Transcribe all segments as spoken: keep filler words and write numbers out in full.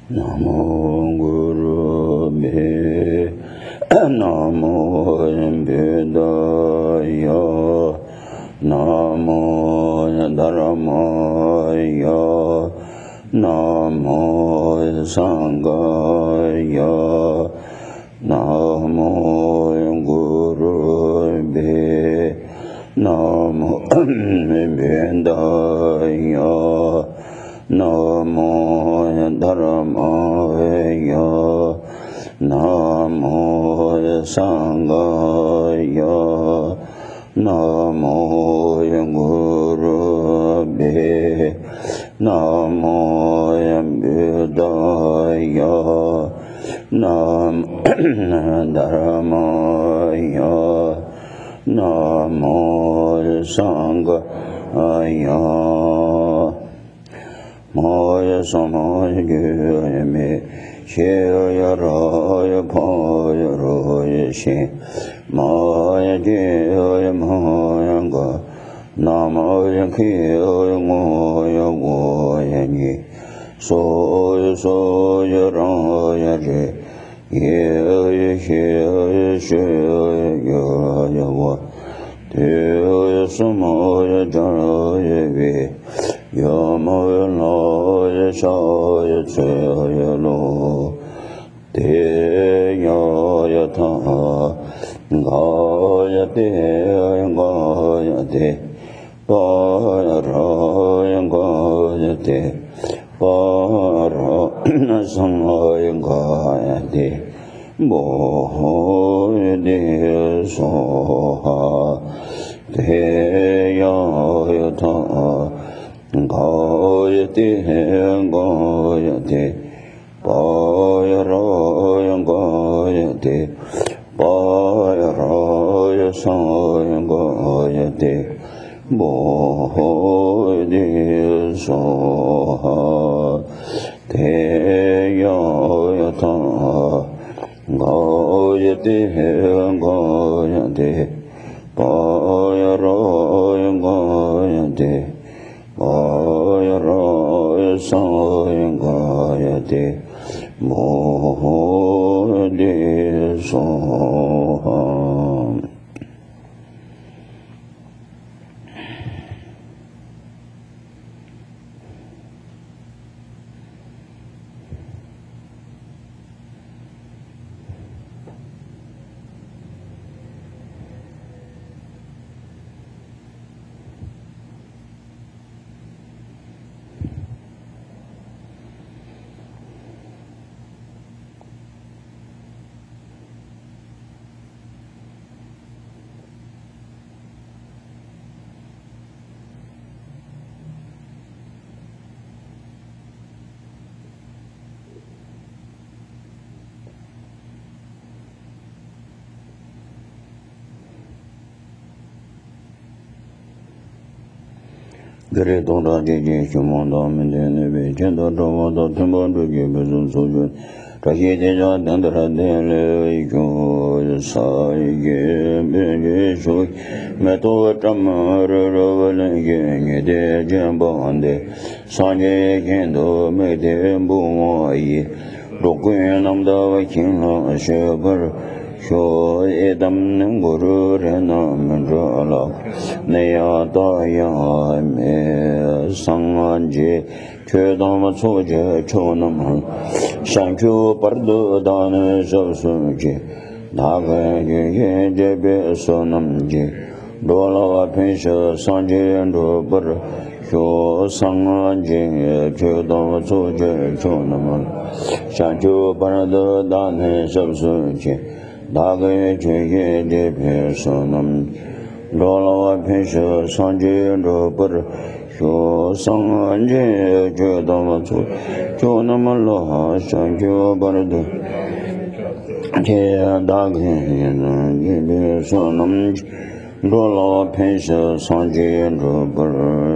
Namo Guru Me Namo Buddhaya Namo Dharamaya Namo Sanghaya Namo Guru Me Namo Buddhaya Namo Dharamaya Namo Sanghaya Namo Gurubhe Namo Buddhaya Namo Dharamaya Namo Sanghaya Maya Samaya Gyame Shaya Raya Paya Raya She Maya Jaya Maya Ga Namaya Kaya Maya Goya Ni Soya Soya Raya Je Yaya Shaya Shaya Yaya Wa Taya Samaya Jaya Vi Yamaya Laya Shaya Chaya Lo Te Yaya Ta Gaya Te Gaya Te Para Raya Gaya Te Para Samaya Gaya Te Bohoya De Soha Te Yaya Ta Gayate Gayate Paya Raya Gayate Paya Raya Saya Gayate Bodhi Soha Te Yayata Gayate Gayate Paya Raya Gayate Gaya Raya Saya Gayate Bodhi Soha. Gare Dora Jiji Shumanda Mindene Vijenda Dravada Timbadu Gibazun Soju Rahi Deja Dandra Dele Iko Sai Gebe Shui Meto Tamar Ravale Gede Jambande Sanje Kendo Mede Bumai Rokuya Namda Vakina Shebar Sho Edam Guru Rena Mandrala Naya Daya Me Sanganje Chedama Soja Chonam Shankyu Pardo Dana Sasuji Naga Jebe Sonamji Dola Pensha Sanje and Robar Sho Sanganje Chedama Soja Chonam Shankyu Pardo Dana Sasuji Daga Jaya Jebe Sonam Dola Pensha Sanje Robar Sho Sanganje Chedama Soja Chonam Allah Shankyu Pardo Daga Jebe Sonam Dola Pensha Sanje Robar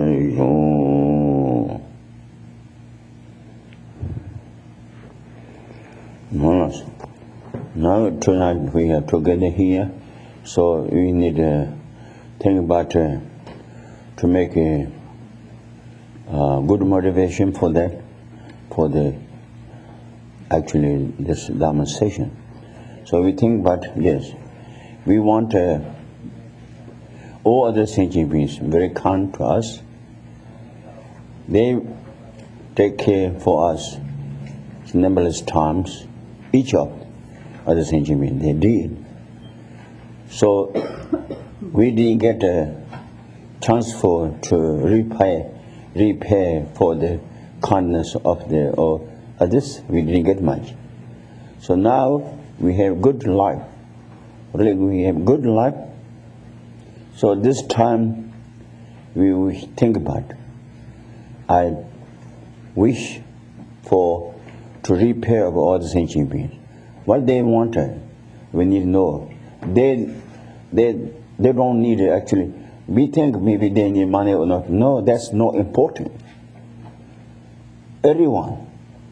Now tonight we are together here, so we need to think about uh, to make a uh, good motivation for that, for the actually this demonstration. So we think about this. We want uh, all other sentient beings very kind to us. They take care for us numberless times. Each of other sentient beings, they did. So we didn't get a chance for to repay, repay for the kindness of the or others. We didn't get much. So now we have good life. Really, we have good life. So this time we will think about. I wish for to repair of all the sentient beings. What they wanted, we need to know. They, they, they don't need it actually. We think maybe they need money or not. No, that's not important. Everyone,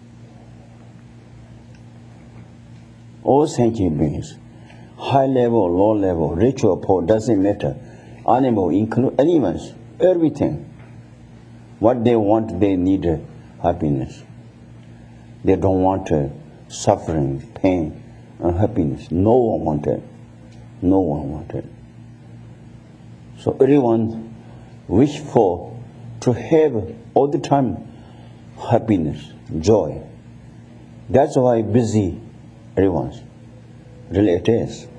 all sentient beings, high level, low level, rich or poor, doesn't matter. Animal, include animals, everything. What they want, they need uh, happiness. They don't want uh, suffering, pain, unhappiness. No one wanted. No one wanted. So everyone wish for to have all the time happiness, joy. That's why busy everyone's. Really it is.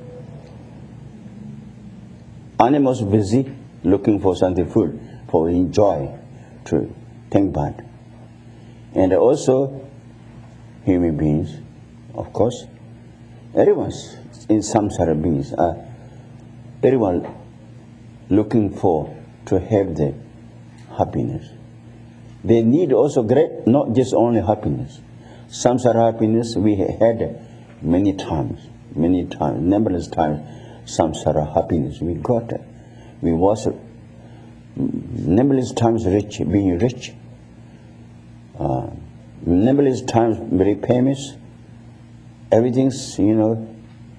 Animals busy looking for something food, for enjoy, to think about. And also human beings, of course, everyone's in some sort of beings, uh, everyone looking for to have the happiness. They need also great, not just only happiness. Some sort of happiness we had many times, many times, numberless times, some sort of happiness we got. We was numberless times rich, being rich. Uh, numberless times very famous. Everything's, you know,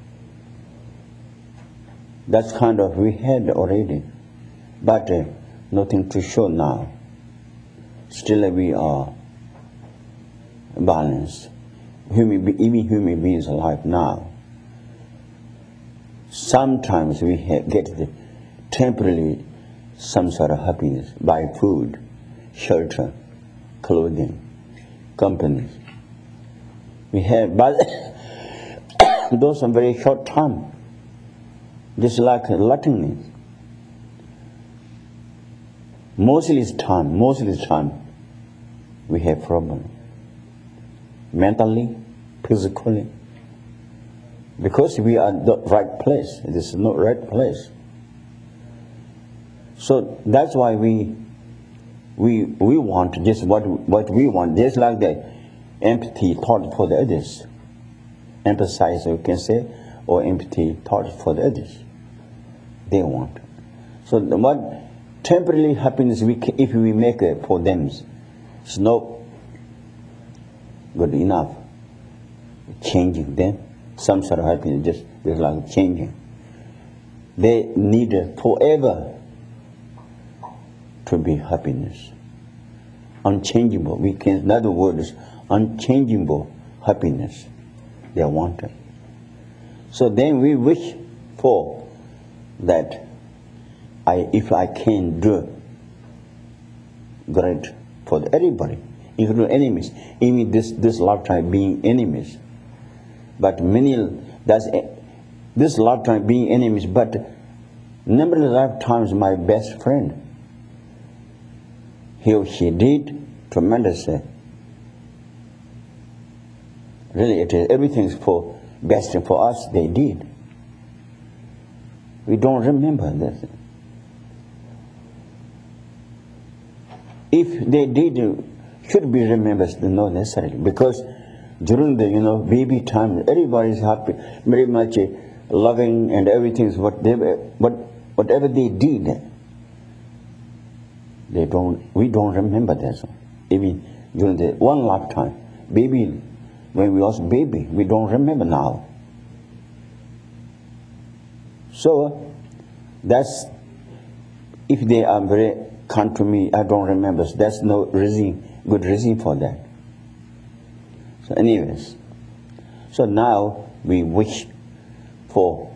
that's kind of we had already. But uh, nothing to show now. Still we are balanced. Human, even human beings alive now. Sometimes we get the temporarily some sort of happiness by food, shelter, clothing, companies. We have, but those are very short time. Just like gluttony. Mostly it's time, mostly it's time we have problem. Mentally, physically. Because we are the right place. This is not right place. So that's why we we we want just what what we want, just like the empty thought for the others. Emphasize, you can say, or empty thought for the others. They want. So the, what temporary happiness we can, if we make it for them, it's not good enough. Changing them, some sort of happiness, just, just like changing. They need forever to be happiness. Unchangeable. We can, in other words, unchangeable happiness. They want it. So then we wish for that. I, if I can do great for everybody, including enemies, even this this lifetime being enemies. But many, that's this lifetime being enemies, but numberless lifetimes my best friend. He or she did tremendously. Really, it is everything's for best for us. They did. We don't remember this. If they did, should be remembered, not necessarily, because during the you know baby time, everybody is happy, very much uh, loving, and everything is what they what whatever they did. They don't. We don't remember that. Even during the one lifetime, baby, when we was baby, we don't remember now. So that's if they are very kind to me, I don't remember. That's no reason, good reason for that. So, anyways. So now we wish for,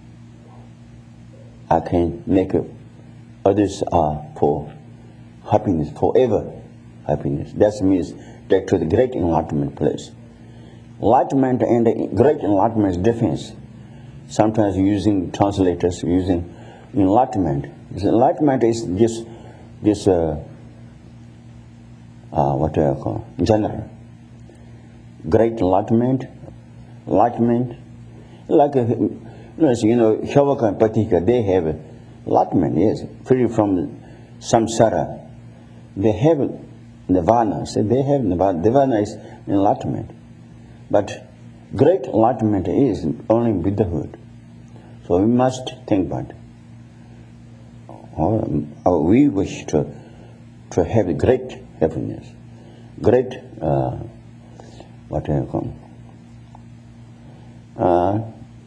I can make others are for happiness, forever happiness. That means that to the great enlightenment place. Enlightenment and the great enlightenment is different. Sometimes using translators, using enlightenment. Enlightenment is just, just uh, uh, what do I call it? General. Great enlightenment, enlightenment, like a, you know, Shavaka and Patika, they have enlightenment, yes, free from samsara. They have nirvana, so they have nirvana. Nirvana is enlightenment. But great enlightenment is only Buddhahood. So we must think about it. Oh, we wish to, to have great happiness, great, uh, what do you call it? Uh,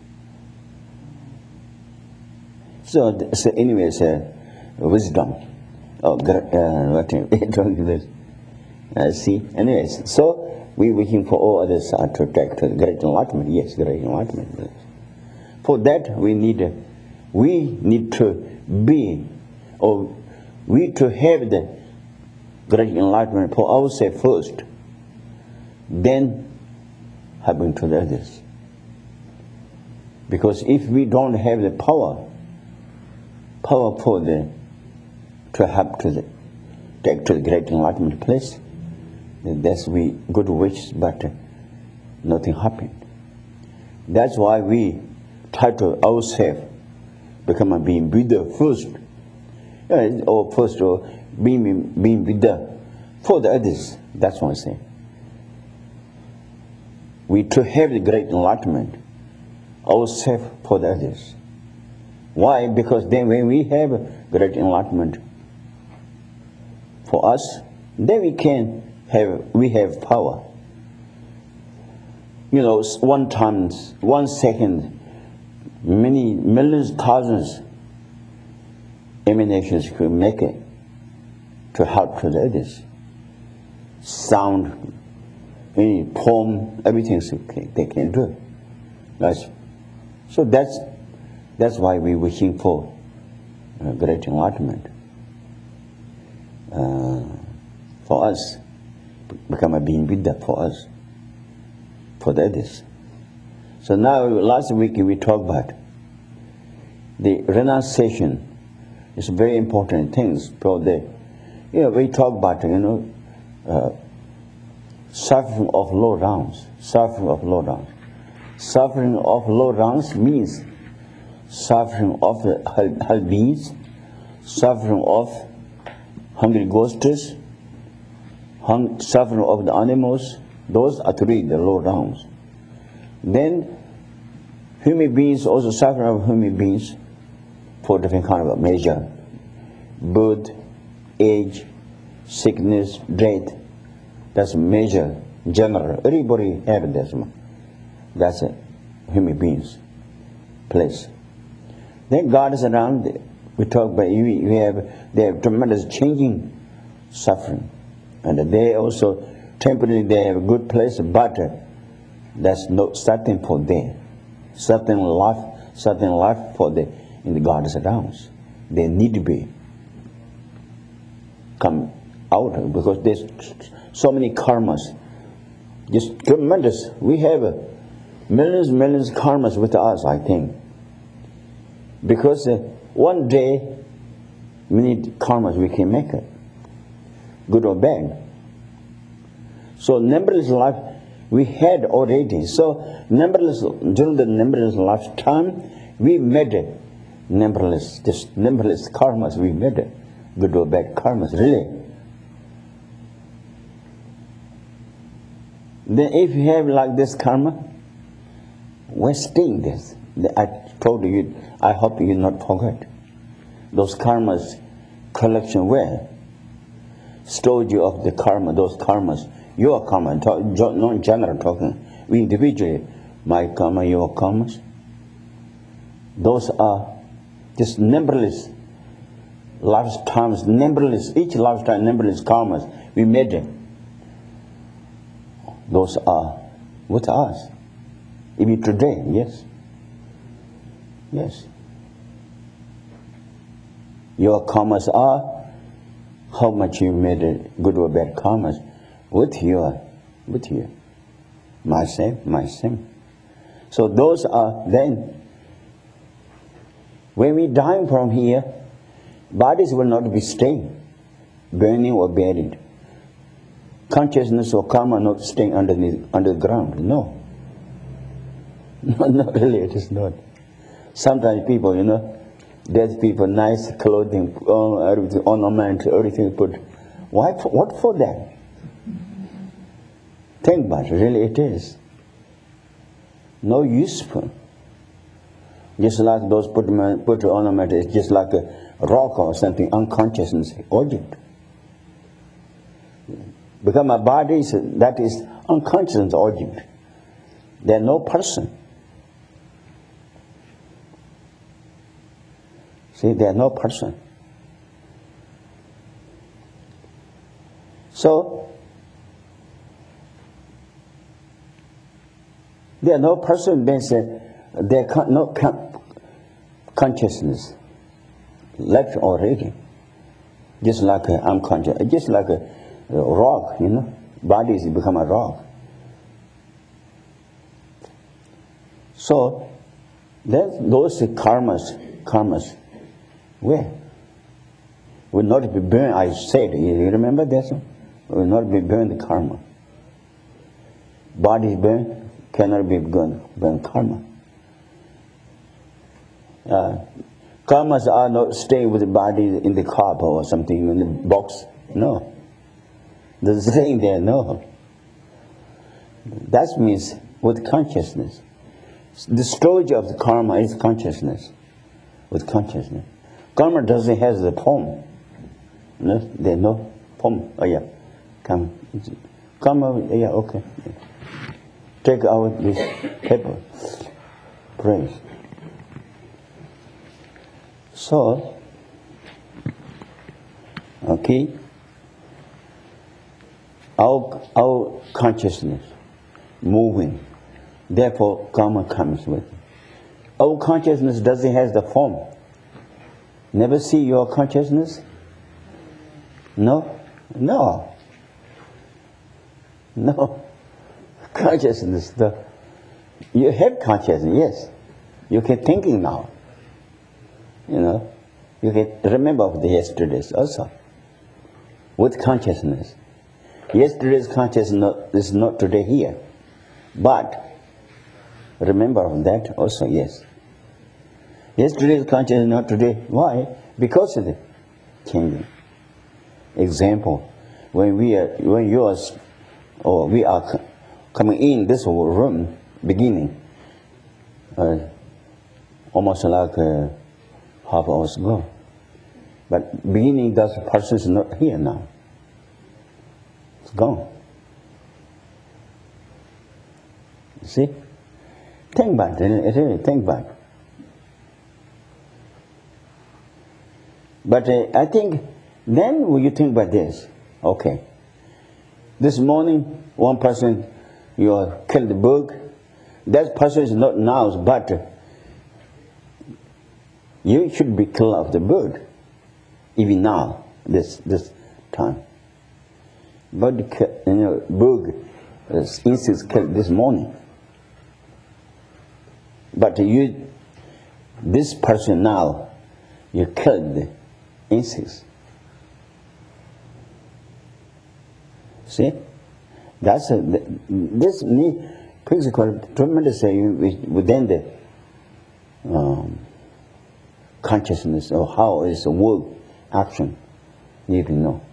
so, so anyways, uh, wisdom. Oh, uh, what do you uh, see? Anyways, so we wishing for all others uh, to take to great enlightenment. Yes, great enlightenment. For that we need, we need to be, or we to have the great enlightenment for ourselves first, then happen to the others. Because if we don't have the power, power for the to help to the take to the great enlightenment place, then that's we good wish, but uh, nothing happened. That's why we try to ourselves become a being Buddha first, uh, or first or being being Buddha for the others. That's what I say. We to have the great enlightenment ourselves for the others. Why? Because then when we have great enlightenment for us, then we can have we have power. You know, one time, one second, many millions, thousands emanations could make it to help to the others. Sound, any poem, everything they can do. That's, so that's that's why we're wishing for uh, great enlightenment uh, for us, become a being Buddha for us, for the others. So now, last week we talked about the renunciation. It's very important things for the, you know, we talk about, you know, uh, suffering of low rounds, suffering of low rounds. Suffering of low rounds means suffering of the hell, hell beings, suffering of hungry ghosts, hung, suffering of the animals. Those are three, the low rounds. Then human beings also suffer of human beings for different kind of measure. Birth, age, sickness, death. That's measure, general. Everybody have this. That's a human beings place. Then God is around. We talk about we, we have they have tremendous changing suffering, and they also temporarily they have a good place, but that's not certain for them. Certain life, certain life for the in the God's around. They need to be come out because there's so many karmas, just tremendous. We have a millions, millions of karmas with us, I think, because uh, one day many karmas we can make it, good or bad. So numberless life we had already. So numberless during the numberless lifetime we made it. Numberless, just numberless karmas we made it, good or bad karmas, really. Then if you have like this karma, we're staying this. I told you, I hope you not forget. Those karmas collection where? Stored you of the karma, those karmas, your karma, talk, not in general talking, we individually, my karma, your karmas. Those are just numberless lifetimes, numberless, each lifetime numberless karmas we made them. Those are with us. Even today, yes. Yes. Your karmas are how much you made it, good or bad karmas with your, with you. Myself, myself. So those are then, when we die from here, bodies will not be staying, burning or buried. Consciousness or karma not staying under the, under the ground. No. No, not really, it is not. Sometimes people, you know, there's people, nice clothing, uh, everything, ornament, everything put. Why? For, what for that? Think about it, really it is. No useful. Just like those put, put ornament is just like a rock or something, unconsciousness object. Because my body is, that is unconscious object. There is no person. See, there is no person. So, there is no person, means there is no consciousness left already. Just like a unconscious, just like a rock, you know, bodies become a rock. So, those karmas, karmas, where? Will not be burned, I said, you remember that? Will not be burned the karma. Body burned, cannot be burned, burned karma. Uh, karmas are not staying with the body in the cup or something in the box, no. They're staying there, no. That means with consciousness. The storage of the karma is consciousness, with consciousness. Karma doesn't have the form. No, there's no form. Oh yeah, come. Karma, yeah, okay. Take out this paper. Praise. So, okay, our, our consciousness moving, therefore karma comes with it. Our consciousness doesn't have the form. Never see your consciousness? No? No. No. Consciousness, the, you have consciousness, yes. You can thinking now. You know, you can remember of the yesterdays also. With consciousness. Yesterday's consciousness is not today here. But remember of that also, yes. Yesterday's consciousness is not today. Why? Because of the changing. Example, when we are, when you are, or we are coming in this room, beginning, uh, almost like uh, half hours ago. But beginning, that person is not here now. It's gone. See? Think back, really, think back. But uh, I think, then when you think about this, okay, this morning, one person, you killed the bird, that person is not now, but uh, you should be killed of the bird, even now, this this time. But you know, bird, uh, insects killed this morning. But you, this person now, you killed the insects. See, that's a, this me physical tremendous within the um, consciousness of how is the work action. You need to know.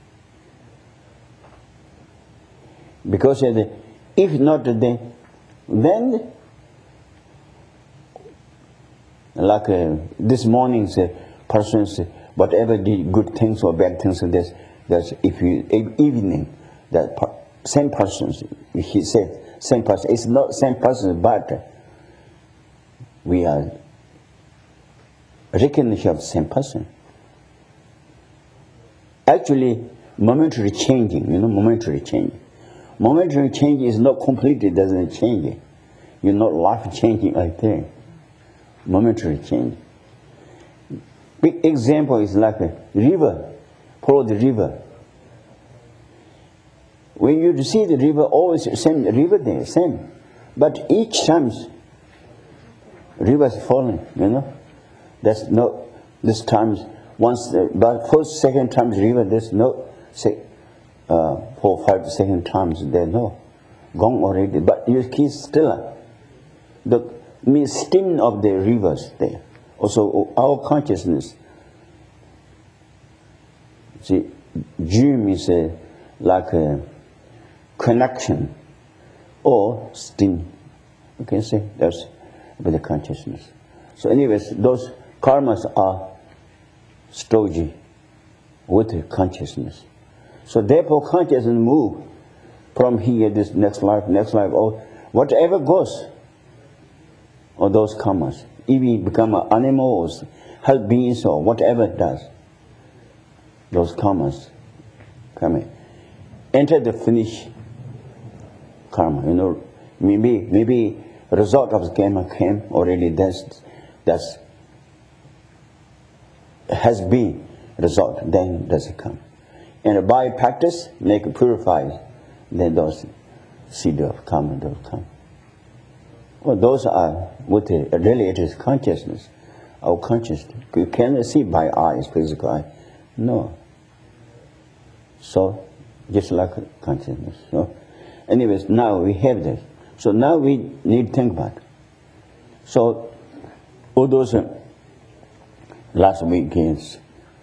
Because if not the, then like uh, this morning's uh, person's uh, whatever did good things or bad things, and this, that's if you evening that per, same persons, he said same person. It's not same person, but we are recognition of the same person. Actually, momentary changing, you know, momentary changing. Momentary change is not complete, it doesn't change it. you're not life-changing like that. Momentary change. Big example is like a river. Follow the river. When you see the river, always same river there, same. But each time, river's falling, you know. There's no, this time, once, the, but first, second times river, there's no, say, uh, four, five, second times, there's no, gone already. But you keep still. The means stream of the rivers there. Also, our consciousness. See, dream is a, like a connection or stream. You can say that's with the consciousness. So, anyways, those karmas are stoji with the consciousness. So, therefore, consciousness move from here, this next life, next life, or whatever goes. Or those karmas, if we become animals, help beings, or whatever it does, those karmas come in. Enter the finished karma. You know, maybe maybe result of the karma came already. That's that's has been result. Then does it come? And by practice, make it purified. Then those seed of karma will come. Well, those are with the really it is consciousness, our consciousness. You cannot see by eyes, physical eye. No. So, just like consciousness. So, anyways, now we have this. So now we need to think about it. So, all those uh, last weekends,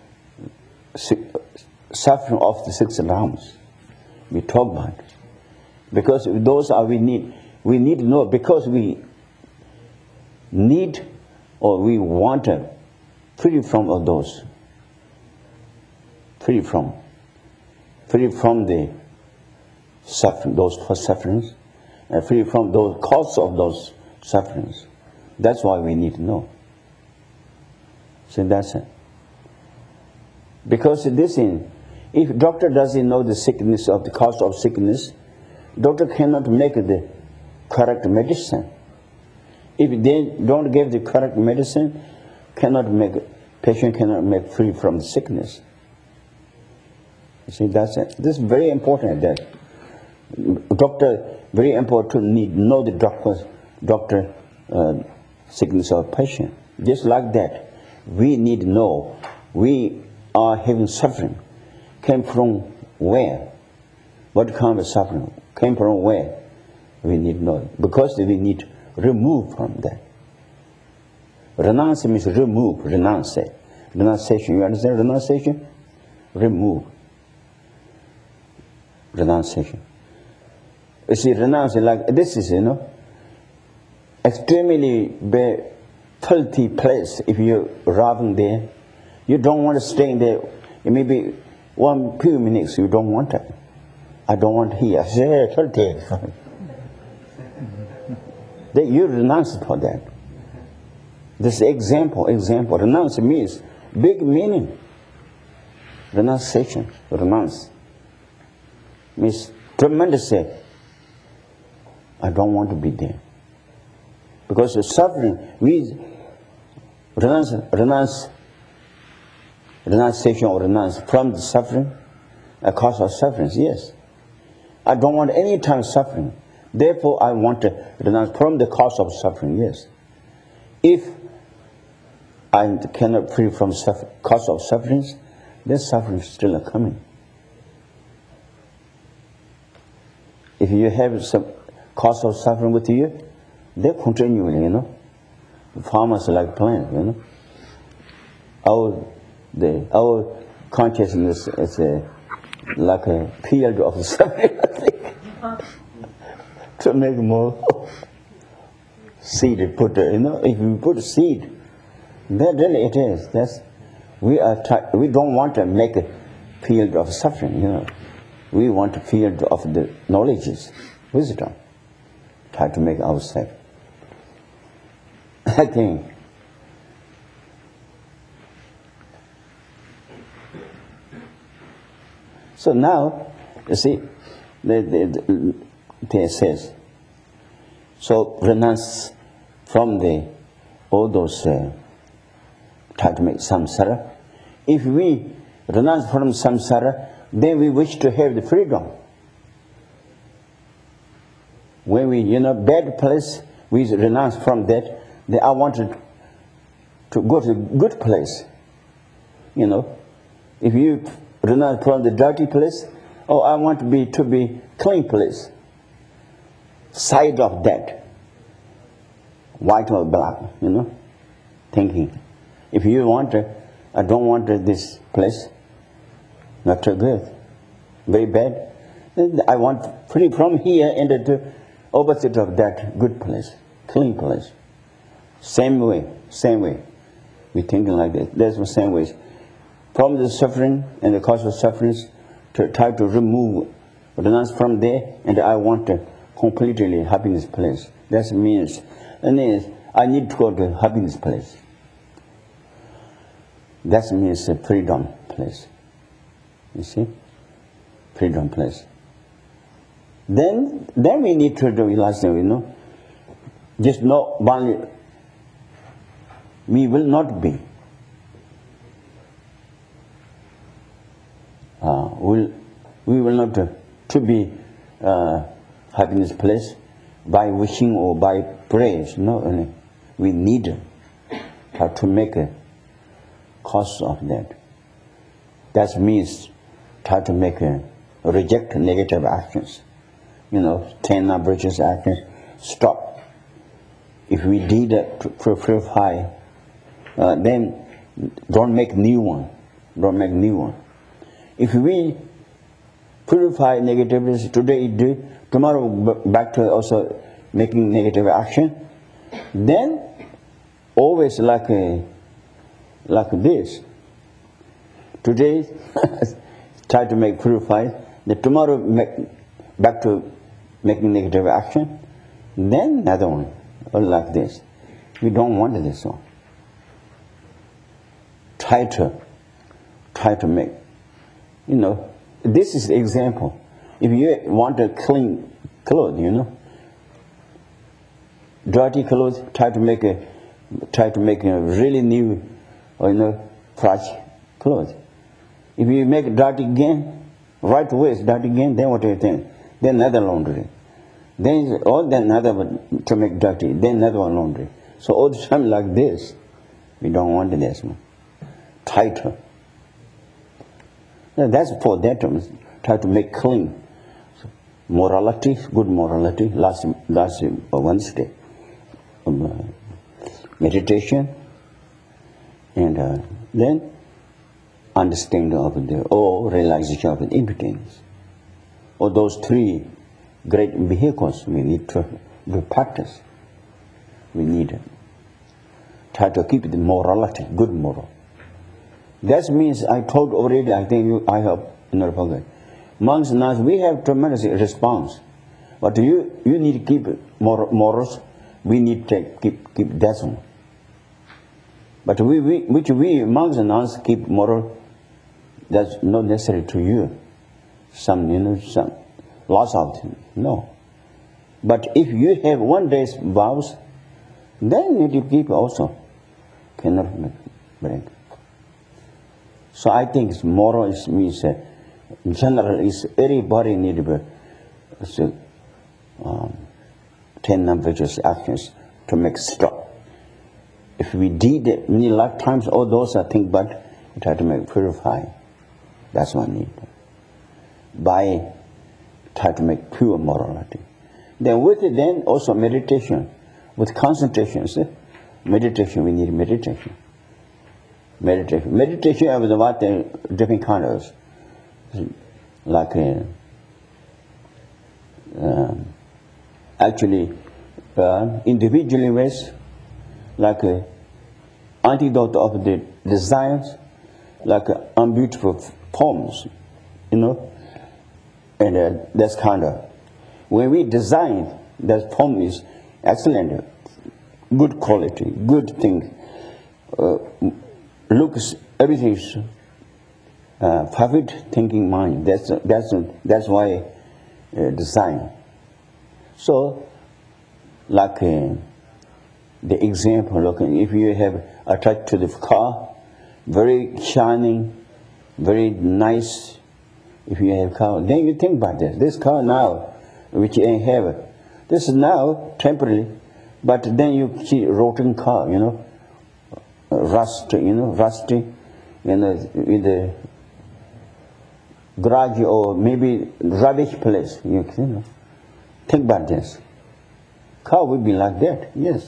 suffering of the six realms, we talk about it. Because those are we need. We need to know because we need or we want to free from all those. Free from. Free from the suffering, those sufferings, and free from those causes of those sufferings. That's why we need to know. So that's it. Because this in, if doctor doesn't know the sickness of the cause of sickness, doctor cannot make the correct medicine. If they don't give the correct medicine, cannot make patient cannot make free from the sickness. You see, that's it. This is very important. That doctor very important to need know the doctor's doctor uh, sickness of patient. Just like that, we need to know we are having suffering. Came from where? What kind of suffering? Came from where? We need to know. Because we need to remove from that. Renounce means remove, renounce. Renunciation, you understand renunciation? Remove. Renunciation. You see, renounce like this is, you know, extremely filthy place. If you're robbing there, you don't want to stay in there. It may be one few minutes, you don't want it. I don't want here. I say, filthy. Then you renounce for that. This example, example, renounce means big meaning. Renunciation, renounce means tremendous. I don't want to be there. Because the suffering, we renounce, renounce, renunciation or renounce from the suffering, a cause of suffering, yes. I don't want any time suffering. Therefore, I want to renounce from the cause of suffering, yes. If I cannot free from suffer, cause of sufferings, then suffering is still coming. If you have some cause of suffering with you, they continually, you know. Farmers like plants, you know. Our, the, our consciousness is a, like a field of suffering, I think. To make more seed, put, you know, if you put seed, then really it is. That's, we are, we don't want to make a field of suffering, you know. We want a field of the knowledges, wisdom. Try to make ourselves. I think. So now, you see, the, the, the, it says, So renounce from the all those uh, try to make samsara. If we renounce from samsara, then we wish to have the freedom. When we, you know, bad place, we renounce from that. Then I wanted to go to a good place. You know, if you renounce from the dirty place, oh, I want to be to be clean place. Side of that, white or black, you know, thinking. If you want to, I don't want this place, not too good, very bad. Then I want free from here and the opposite of that, good place, clean place. Same way, same way. We thinking like this. That's the same way. From the suffering and the cause of sufferings, to try to remove, renounce from there, and I want to completely happiness place. That means, and then I need to go to happiness place. That means a freedom place. You see, freedom place. Then, then we need to realize that, you know, just not only we will not be. Uh, we'll, we will not uh, to be uh, happiness place by wishing or by praise. No, we need uh, to make a cause of that. That means try to make a reject negative actions. You know, ten virtuous actions, stop. If we did it to purify, uh, then don't make new one. Don't make new one. If we purify negativities, today it do, tomorrow back to also making negative action, then always like a, like this. Today try to make purify, the tomorrow make, back to making negative action, then another one, or like this. We don't want this one. Try to, try to make. You know, this is the example. If you want a clean clothes, you know, dirty clothes, try to make a, try to make a really new, or you know, fresh clothes. If you make dirty again, right away it's dirty again, then what do you think? Then another laundry. Then all then another one to make dirty, then another one laundry. So all the time like this, we don't want this one. Tighter. Now that's for that um, try to make clean. So, morality, good morality, last last uh, Wednesday. Um, uh, meditation, and uh, then understanding of the or realization of the impotence. Or those three great vehicles we need to do practice. We need to try to keep the morality, good moral. That means I told already, I think you, I have not forget. Monks and nuns, we have tremendous response. But you, you need to keep mor morals, we need to keep, keep that one. But we, we, which we, monks and nuns, keep moral, that's not necessary to you. Some, you know, some, lots of them, no. But if you have one day's vows, then you need to keep also. Cannot break. So I think it's moral is means uh, general is everybody need to be um, ten virtuous actions to make stop. If we did many lifetimes, all those are things, but we try to make purify. That's what I need. By try to make pure morality. Then with it, then also meditation, with concentration. See? Meditation, we need meditation. Meditation. Meditation is what uh, different kinds, like uh, uh, actually uh, individually ways, like uh, antidote of the desires, like uh, unbeautiful forms, you know, and uh, that's kind of when we design that form is excellent, good quality, good thing. Uh, looks everything is uh, perfect thinking mind. That's that's that's why uh, design. So like uh, the example, look, if you have attached to the car, very shining, very nice, if you have car, then you think about this. This car now, which you have, this is now temporary, but then you see rotten car, you know, rust, you know, rusty, you know, with the garage or maybe rubbish place. You, you know, think about this. Car will be like that, yes.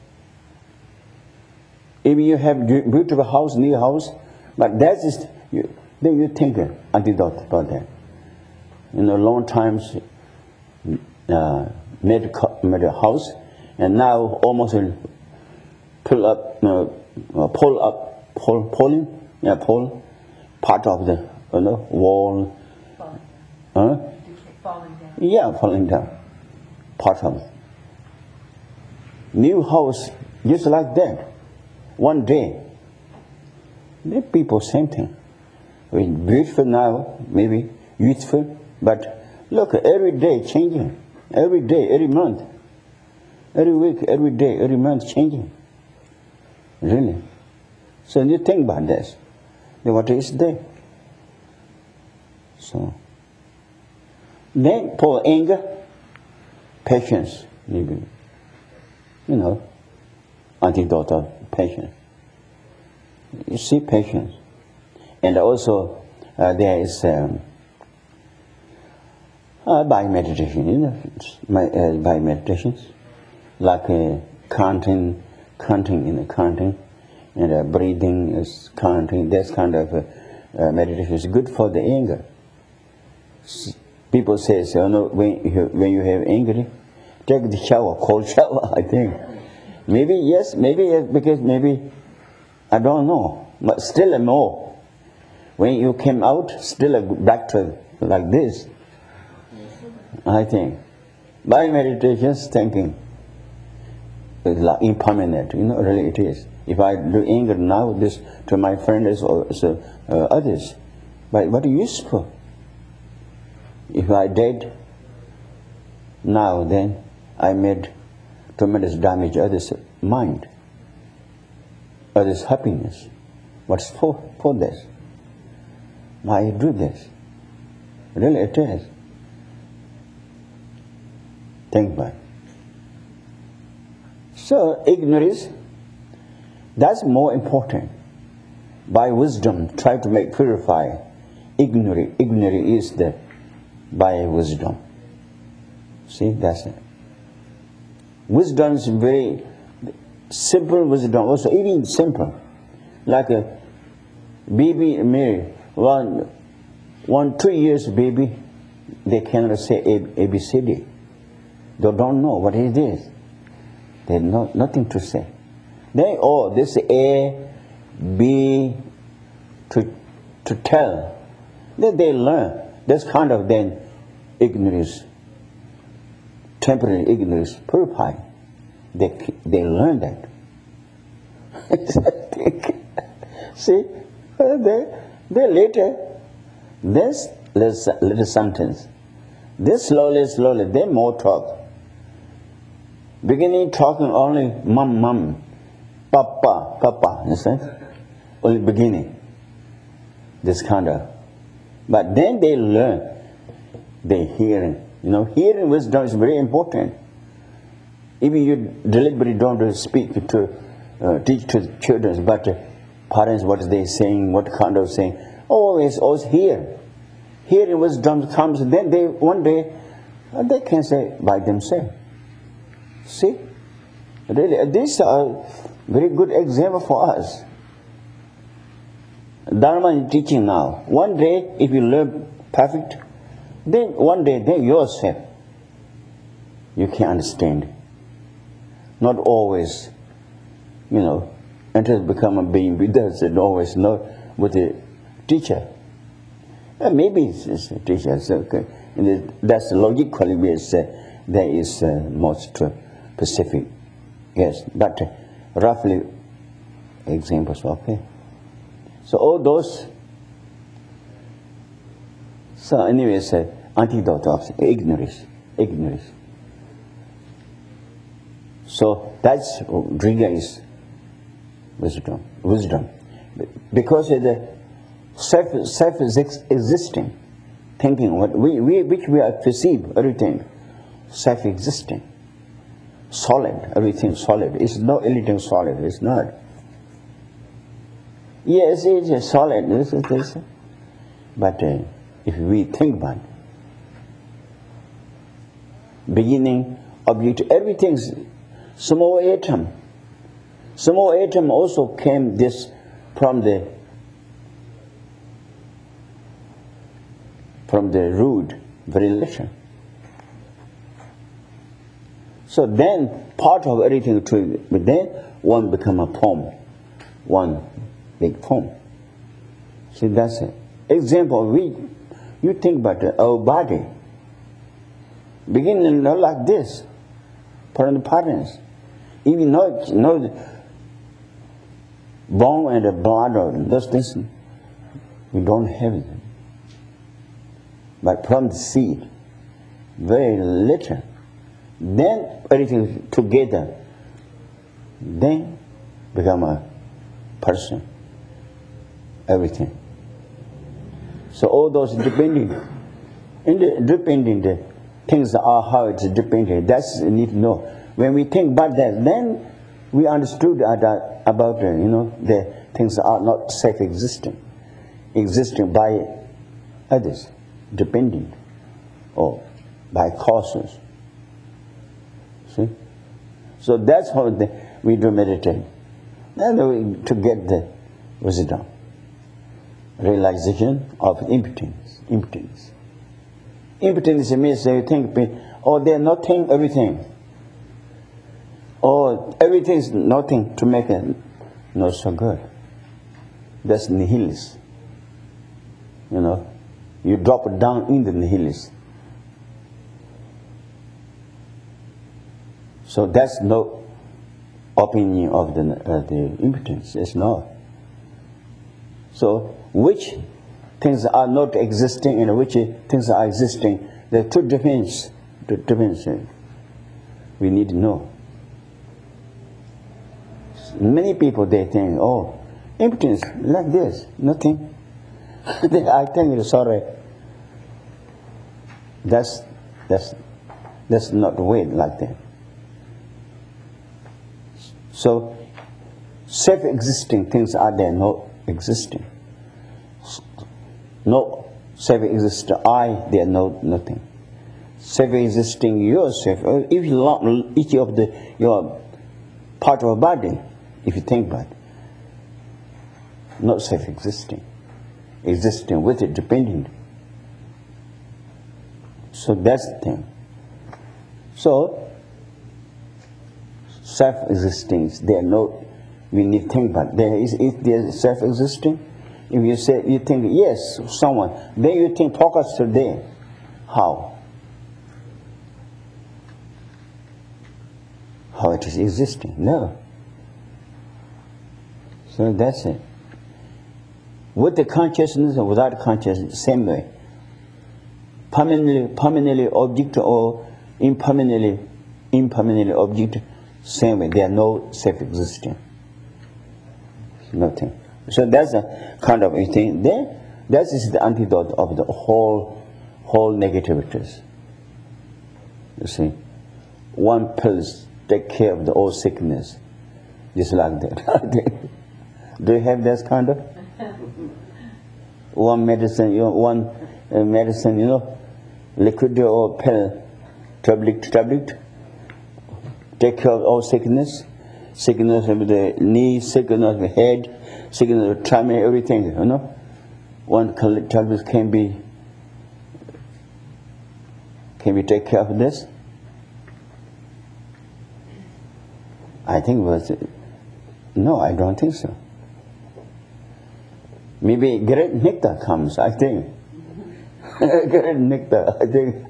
If you have beautiful house, new house, but that is, you, then you think uh, antidote about that. You know, long times uh, made, made a house, and now almost pull up, uh, pull up, pull, pulling, yeah, pull part of the, you know, wall. Falling down. Huh? Falling down. Yeah, falling down. Part of it. New house, just like that. One day, the people same thing. I mean, beautiful now, maybe youthful, but look, every day changing, every day, every month, every week, every day, every month changing. Really. So you think about this. Then what is there? So then for anger, patience, maybe, you know, antidote of patience. You see patience. And also uh, there is um, uh, by meditation, you know, my, uh, by meditations, like uh, counting, counting in the counting, and uh, breathing is counting. This kind of uh, uh, meditation is good for the anger. S- People say, so, you know, when you, when you have anger, take the shower, cold shower, I think. Maybe yes, maybe yes, because maybe, I don't know, but still more. When you came out, still back to like this, I think. By meditation, thinking is like impermanent, you know, really it is. If I do anger now, this to my friends or so, uh, others, but what useful? If I did now, then I made tremendous damage to others' mind, others' happiness. What's for, for this? Why do this? Really it is. Think about it. So ignorance, that's more important. By wisdom, try to make purify. Ignorance, ignorance is the by wisdom. See, that's it. Wisdom is very simple wisdom, also even simple. Like a baby Mary, one, one two years baby, they cannot say A B C D. They don't know what it is. They have no, nothing to say. They, oh, this A, B, to, to tell. Then they learn. That's kind of then ignorance, temporary ignorance, purifying. They, they learn that. See, they, they later, this little, little sentence, this slowly, slowly, they more talk. Beginning talking only mum, mum, papa, papa, you see? Only beginning. This kind of. But then they learn. They hearing. You know, hearing wisdom is very important. Even you deliberately don't speak to, uh, teach to children, but uh, parents, what they saying, what kind of saying, always, always hear. Hearing wisdom comes, then they, one day, uh, they can say by themselves. See? Really, these are very good example for us. Dharma is teaching now. One day, if you learn perfect, then one day, then yourself, you can understand. Not always, you know, until become a being with us and always know with the teacher. Uh, maybe it's, it's a teacher. So, okay. And that's logically yes, uh, there is uh, most uh, specific. Yes, but uh, roughly examples, okay. So all those, so anyways, uh, antidote of ignorance, ignorance. So that's Riga is wisdom. Wisdom, because the self self is existing, thinking what we, we which we are perceive everything, self existing, solid. Everything solid. It's not anything solid. It's not. Yes, it is solid. This is this, but uh, if we think about it, beginning, object, everything's small atom. Small atom also came this from the from the root, very little. So then part of everything to but then one become a form, one big form. See, that's it. Example, we you think about our body. Beginning not like this, from the parents. Even no, no bone and the blood or those things, we don't have them. But from the seed, very little. Then everything together, then become a person. Everything. So all those depending, in the depending the things are how it's dependent. That's you need to know. When we think about that, then we understood about, about uh, you know the things are not self-existent, existing by others, dependent, or by causes. See, so that's how the, we do meditate. Then we, to get the wisdom, realization of impotence, impotence. Impotence means they think, oh, they're nothing, everything. Oh, everything is nothing to make it not so good. That's nihilism. You know, you drop it down in the nihilism. So that's no opinion of the, uh, the impotence. It's not. So which things are not existing and which things are existing, there are two difference. Two difference. We need to know. Many people they think, oh, impotence like this, nothing. I think sorry. That's that's that's not the way like that. So self-existing things are there, not existing. No self-existing I, they are no nothing. Self-existing yourself, if you love each of the your part of a body, if you think about it, not self-existing, existing with it, dependent. So that's the thing. So self-existing, they are no. We need to think about it. There is if they are self-existing. If you say you think yes, someone, then you think focus today. How? How it is existing? No. So that's it. With the consciousness and without consciousness, same way. Permanently, permanently object or impermanently, impermanently object, same way. They are no self-existing. Nothing. So that's a kind of thing. Then that is the antidote of the whole, whole negativities. You see, one pill take care of the whole sickness, just like that. Do you have that kind of? One medicine, you know, one uh, medicine, you know, liquid or pill, tablet, tablet, take care of all sickness, sickness of the knee, sickness of the head, sickness of the tummy, everything, you know. One tablet can be, can we take care of this? I think was no, I don't think so. Maybe great nectar comes, I think. Great nectar, I think.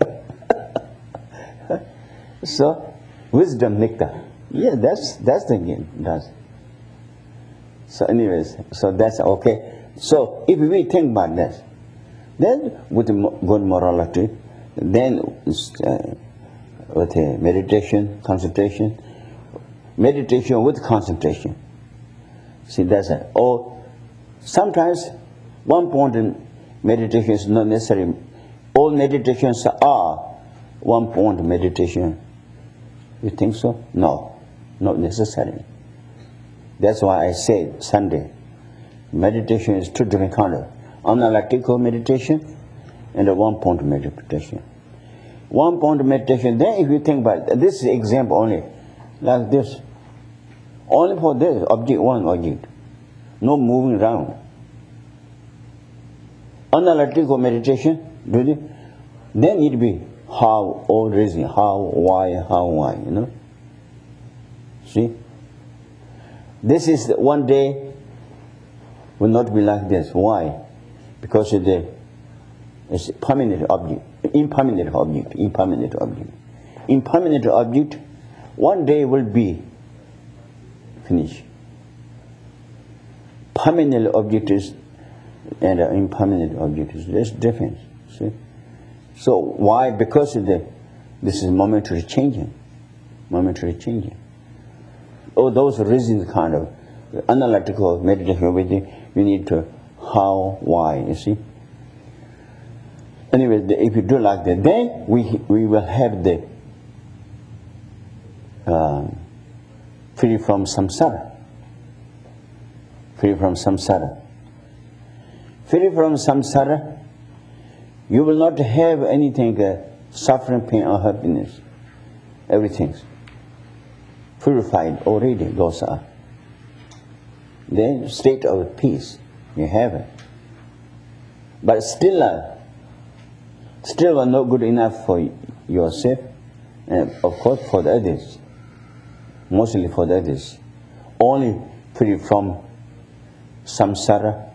So, wisdom nectar. Yeah, that's that's the game. That's. So, anyways, so that's okay. So, if we think about this, then with good morality, then uh, with uh, meditation, concentration, meditation with concentration. See, that's it. Or sometimes one point in meditation is not necessary. All meditations are one point meditation. You think so? No, not necessarily. That's why I said Sunday, meditation is two different kinds of analytical meditation and a one point meditation. One point meditation, then if you think about it, this is example only, like this. Only for this object, one object. No moving around. Analytical meditation, do they? Then it be how, all reason, how, why, how, why, you know. See? This is the, one day will not be like this. Why? Because it's a, it's a permanent object, impermanent object, impermanent object. Impermanent object, one day will be finished. Permanent object is and an impermanent object is there's difference. See? So why? Because of the this is momentary changing, momentary changing. Oh, those reasons kind of analytical meditation with you, you need to how, why, you see. Anyway, the, if you do like that, then we we will have the uh, free from samsara. Free from samsara. Free from samsara, you will not have anything uh, suffering, pain, or happiness. Everything's purified already, those are. Then state of peace, you have it. But still, uh, still are not good enough for yourself, and of course for the others. Mostly for the others. Only free from samsara,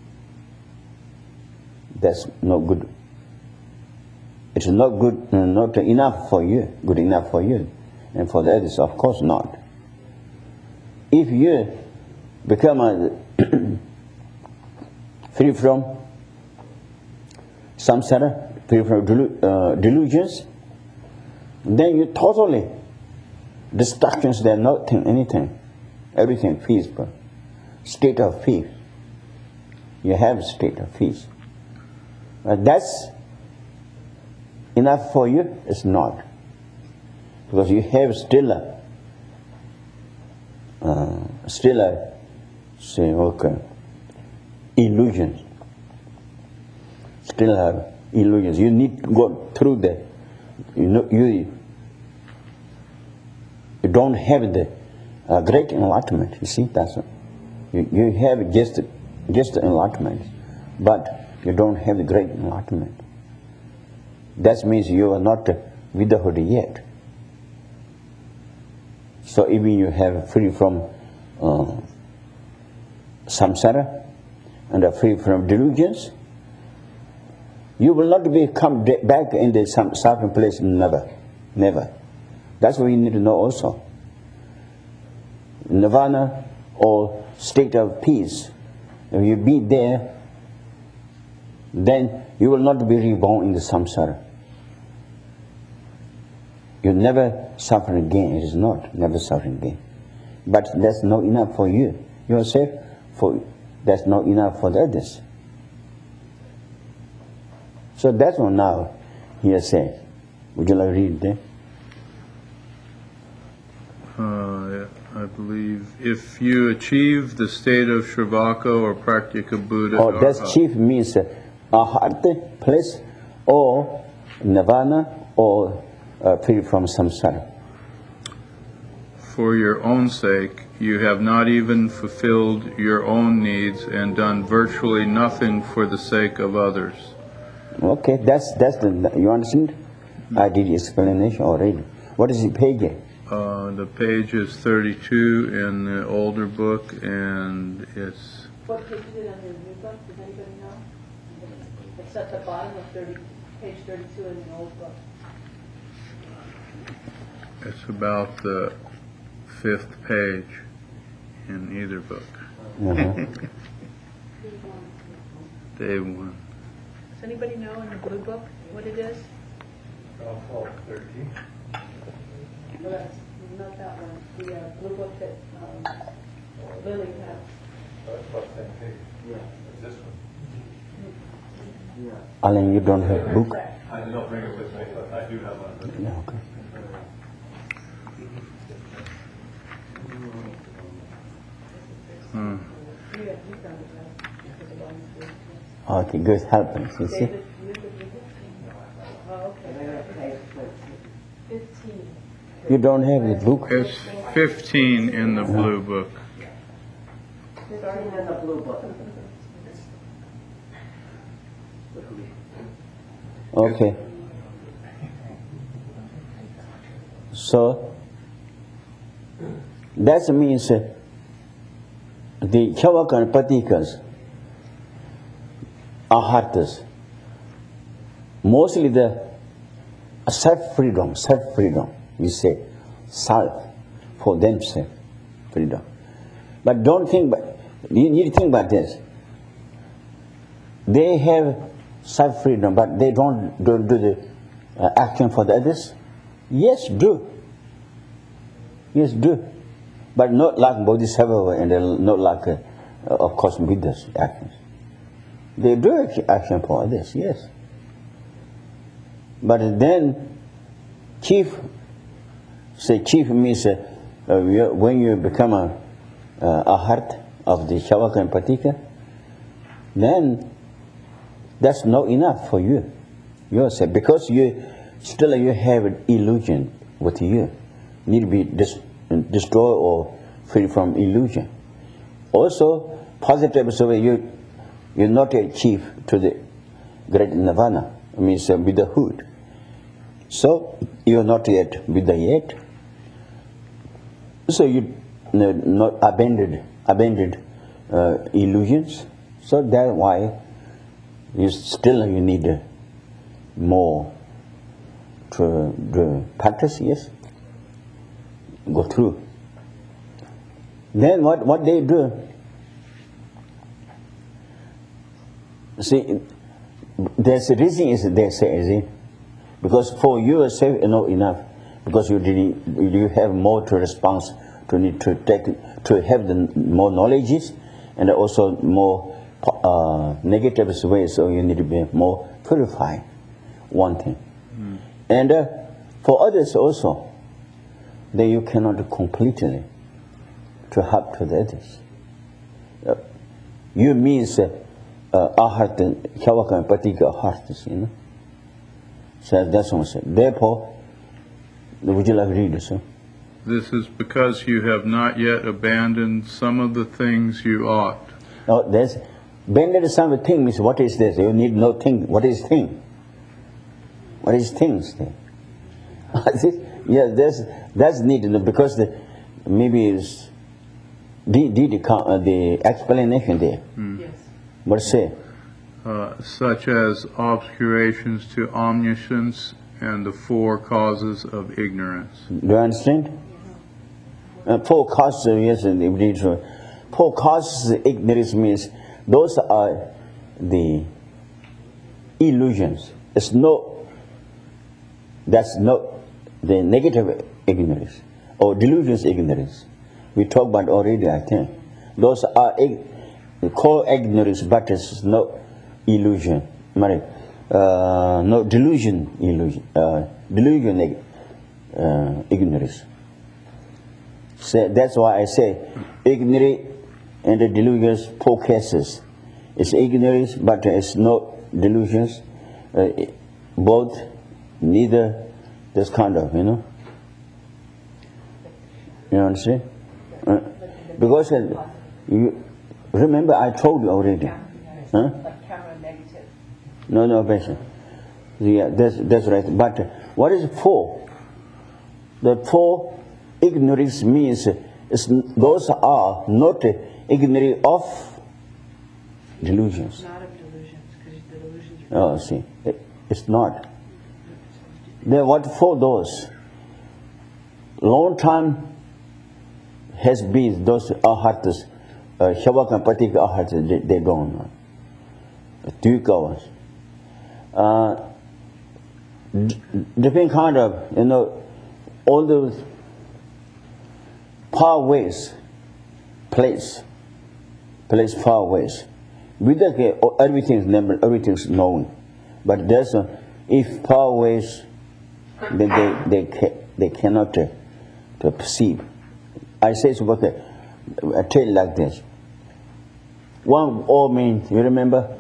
that's not good. It's not good, not enough for you, good enough for you. And for the others, of course not. If you become a free from samsara, free from delu uh, delusions, then you totally, distractions, they're not anything. Everything peaceful. State of peace. You have state of peace. But that's enough for you? It's not. Because you have still a, uh, still a, say, okay, illusions. Still have illusions. You need to go through the, you know, you, you don't have the uh, great enlightenment. You see, that's it. You, you have just, just enlightenment, but you don't have the great enlightenment. That means you are not Buddhahood yet. So even you have free from uh, samsara and are free from delusions, you will not become back in the suffering place. Never, never. That's what you need to know also. Nirvana or state of peace, if you be there, then you will not be reborn in the samsara. You never suffer again. It is not never suffer again. But that's not enough for you yourself. For that's not enough for the others. So that's what now he says. Would you like to read that? Uh, I believe if you achieve the state of Shravaka or Pratyeka Buddha. Oh, that chief means uh, Arhat, place, or Nirvana, or uh, free from samsara. For your own sake, you have not even fulfilled your own needs and done virtually nothing for the sake of others. Okay, that's that's the, you understand? I did explanation already. What is the page? Uh, the page is thirty-two in the older book, and it's. What page is it on the new book? Does anybody know? It's at the bottom of thirty, page thirty-two in the old book. It's about the fifth page in either book. Uh-huh. Day one. Does anybody know in the blue book what it is? Fall thirteen. Well, that's not that one, the uh, blue book that um, Lily has. That's about the same page. Yeah. This one. Alan, you don't have book? I don't bring it with me, but I do have one. Yeah, okay. Hmm. You have, you found it, right? Because of all these- Okay, good, help us, you see? David, you could read it? Oh, okay. Fifteen. You don't have the book? It's fifteen in the blue book. Starting in the blue book. Okay. So, that means uh, the Chavaka and Patikas are hearts. Mostly the self-freedom, self-freedom, we say, self, for themselves, freedom. But don't think, but you need to think about this. They have self-freedom, but they don't, don't do the uh, action for the others. Yes, do. Yes, do. But not like Bodhisattva and not like, uh, of course, Buddha's actions. They do action for others, yes. But then, chief, say chief means uh, uh, when you become a, uh, a heart of the Chavaka and Patika, then that's not enough for you yourself, because you still you have an illusion with you, need to be dis- destroyed or free from illusion. Also, positive, so you you're not a chief to the great nirvana, it means uh, Buddhahood. So you're not yet Buddha yet. So you uh, not abandoned abandoned uh, illusions. So that's why you still you need uh, more to, to practice. Yes, go through. Then what what they do? See, there's a reason is they say, is it? Because for yourself is not enough, because you didn't, you have more to response to need to take to have the more knowledges and also more uh, negative ways, so you need to be more purified. One thing, mm. and uh, for others also, that you cannot completely to help to the others. Uh, you means uh, uh, ahat, Chavaka and Patika hearts, you know. So that's what I said. Therefore, would you like to read this? Huh? This is because you have not yet abandoned some of the things you ought. No, there's abandoned some of the thing means what is this? You need no thing. What is thing? What is things? Yeah, that's that's needed because the maybe is the the uh, the explanation there. Mm. Yes. What say? Uh, such as obscurations to omniscience and the four causes of ignorance. Do you understand? Uh, four causes, yes, indeed. Four causes of ignorance means those are the illusions. It's no, that's not the negative ignorance or delusions ignorance. We talked about already, I think. Those are called ignorance, but it's not illusion. Uh, no delusion, illusion, uh, delusion, uh, ignorance. So that's why I say ignorant and the delusions, four cases. It's ignorance, but it's not delusions. Uh, both, neither, this kind of, you know. You understand? Uh, because uh, you remember I told you already. Huh? No, no, better. Yeah, that's, that's right. But what is four? The four ignorance means is, those are not ignorant of delusions. Not of delusions, because the delusions are... Oh, see, it, it's not. Then what for those? Long time has been those ahatas, uh, Chavaka and Patika ahatas, they, they don't know. Two hours. Uh, d- different kind of, you know, all those far ways, place, place far ways. With the, everything is numbered, everything is known. But there's a, if far ways, then they, they, ca- they cannot uh, to perceive. I say it's okay. I tell it like this. One old man, you remember?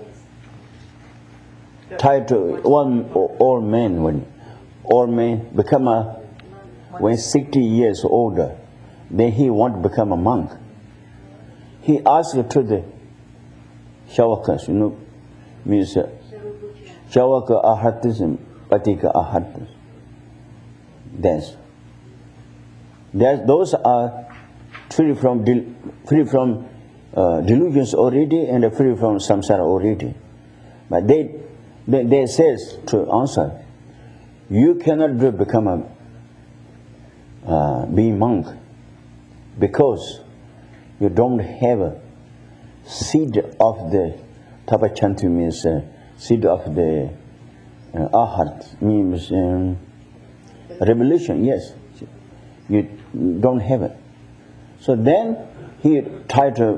Tied to one old man, when old man become a, when sixty years older, then he want to become a monk. He asked to the Shavakas, you know, means uh, Shavaka ahatism, Patika ahatis. That's, that's, those are free from, del- free from uh, delusions already and free from samsara already. But they, they, they says to answer, you cannot be- become a uh, be monk because you don't have a seed of the tapachanti, means uh, seed of the uh, ahat, means um, revelation. Yes, you don't have it. So then he tried to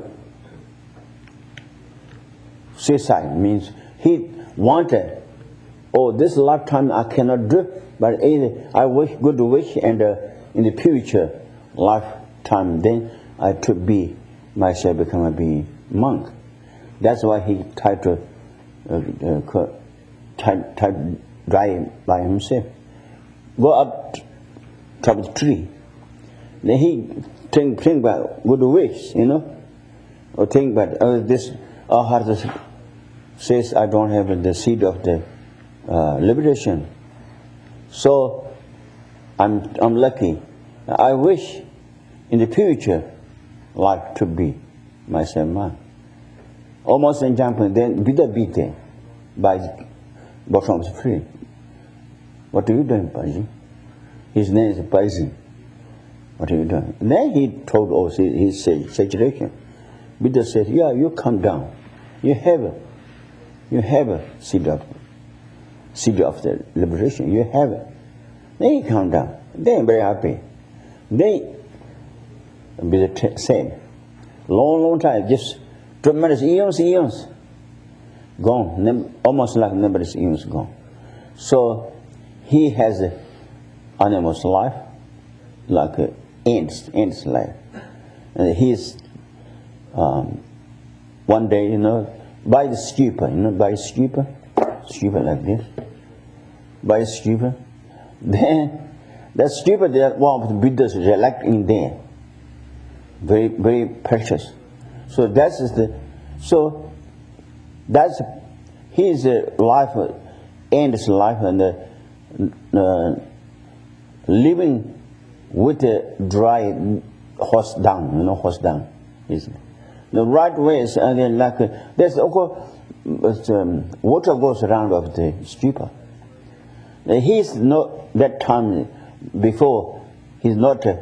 suicide, means he wanted, oh, this lifetime I cannot do, but I wish, good wish, and uh, in the future lifetime, then I to be myself become a be monk. That's why he tried to uh, uh, tried, tried to die by himself. Go up top of the tree. Then he think, think about good wish, you know, or think about oh, this. Our heart says I don't have the seed of the uh, liberation, so I'm I'm lucky. I wish in the future life to be myself man. Almost in example, then Buddha beat them by bottom of the tree. What are you doing, Paji? His name is Paji. What are you doing? And then he told us his situation. Buddha said, yeah, you come down. You have a, you have a seed of, seed of the liberation. You have it. Then he come down. Then very happy. Then Buddha said, long, long time, just tremendous eons, eons, gone. Nem- almost like numerous eons gone. So he has a animal's life, like a ants, ants life. And he's um, one day, you know, by the stupa, you know, by the stupa, stupa like this, by the stupa. Then that stupa, there one of the Buddhas elect in there, very, very precious. So that's the, so that's his uh, life, ends life, and uh, uh, living with a dry horse dung, you know, horse dung. Is the right way is, and then like uh, there's also um, water goes around of the stupa. Now, he's not that time before. He's not. Uh,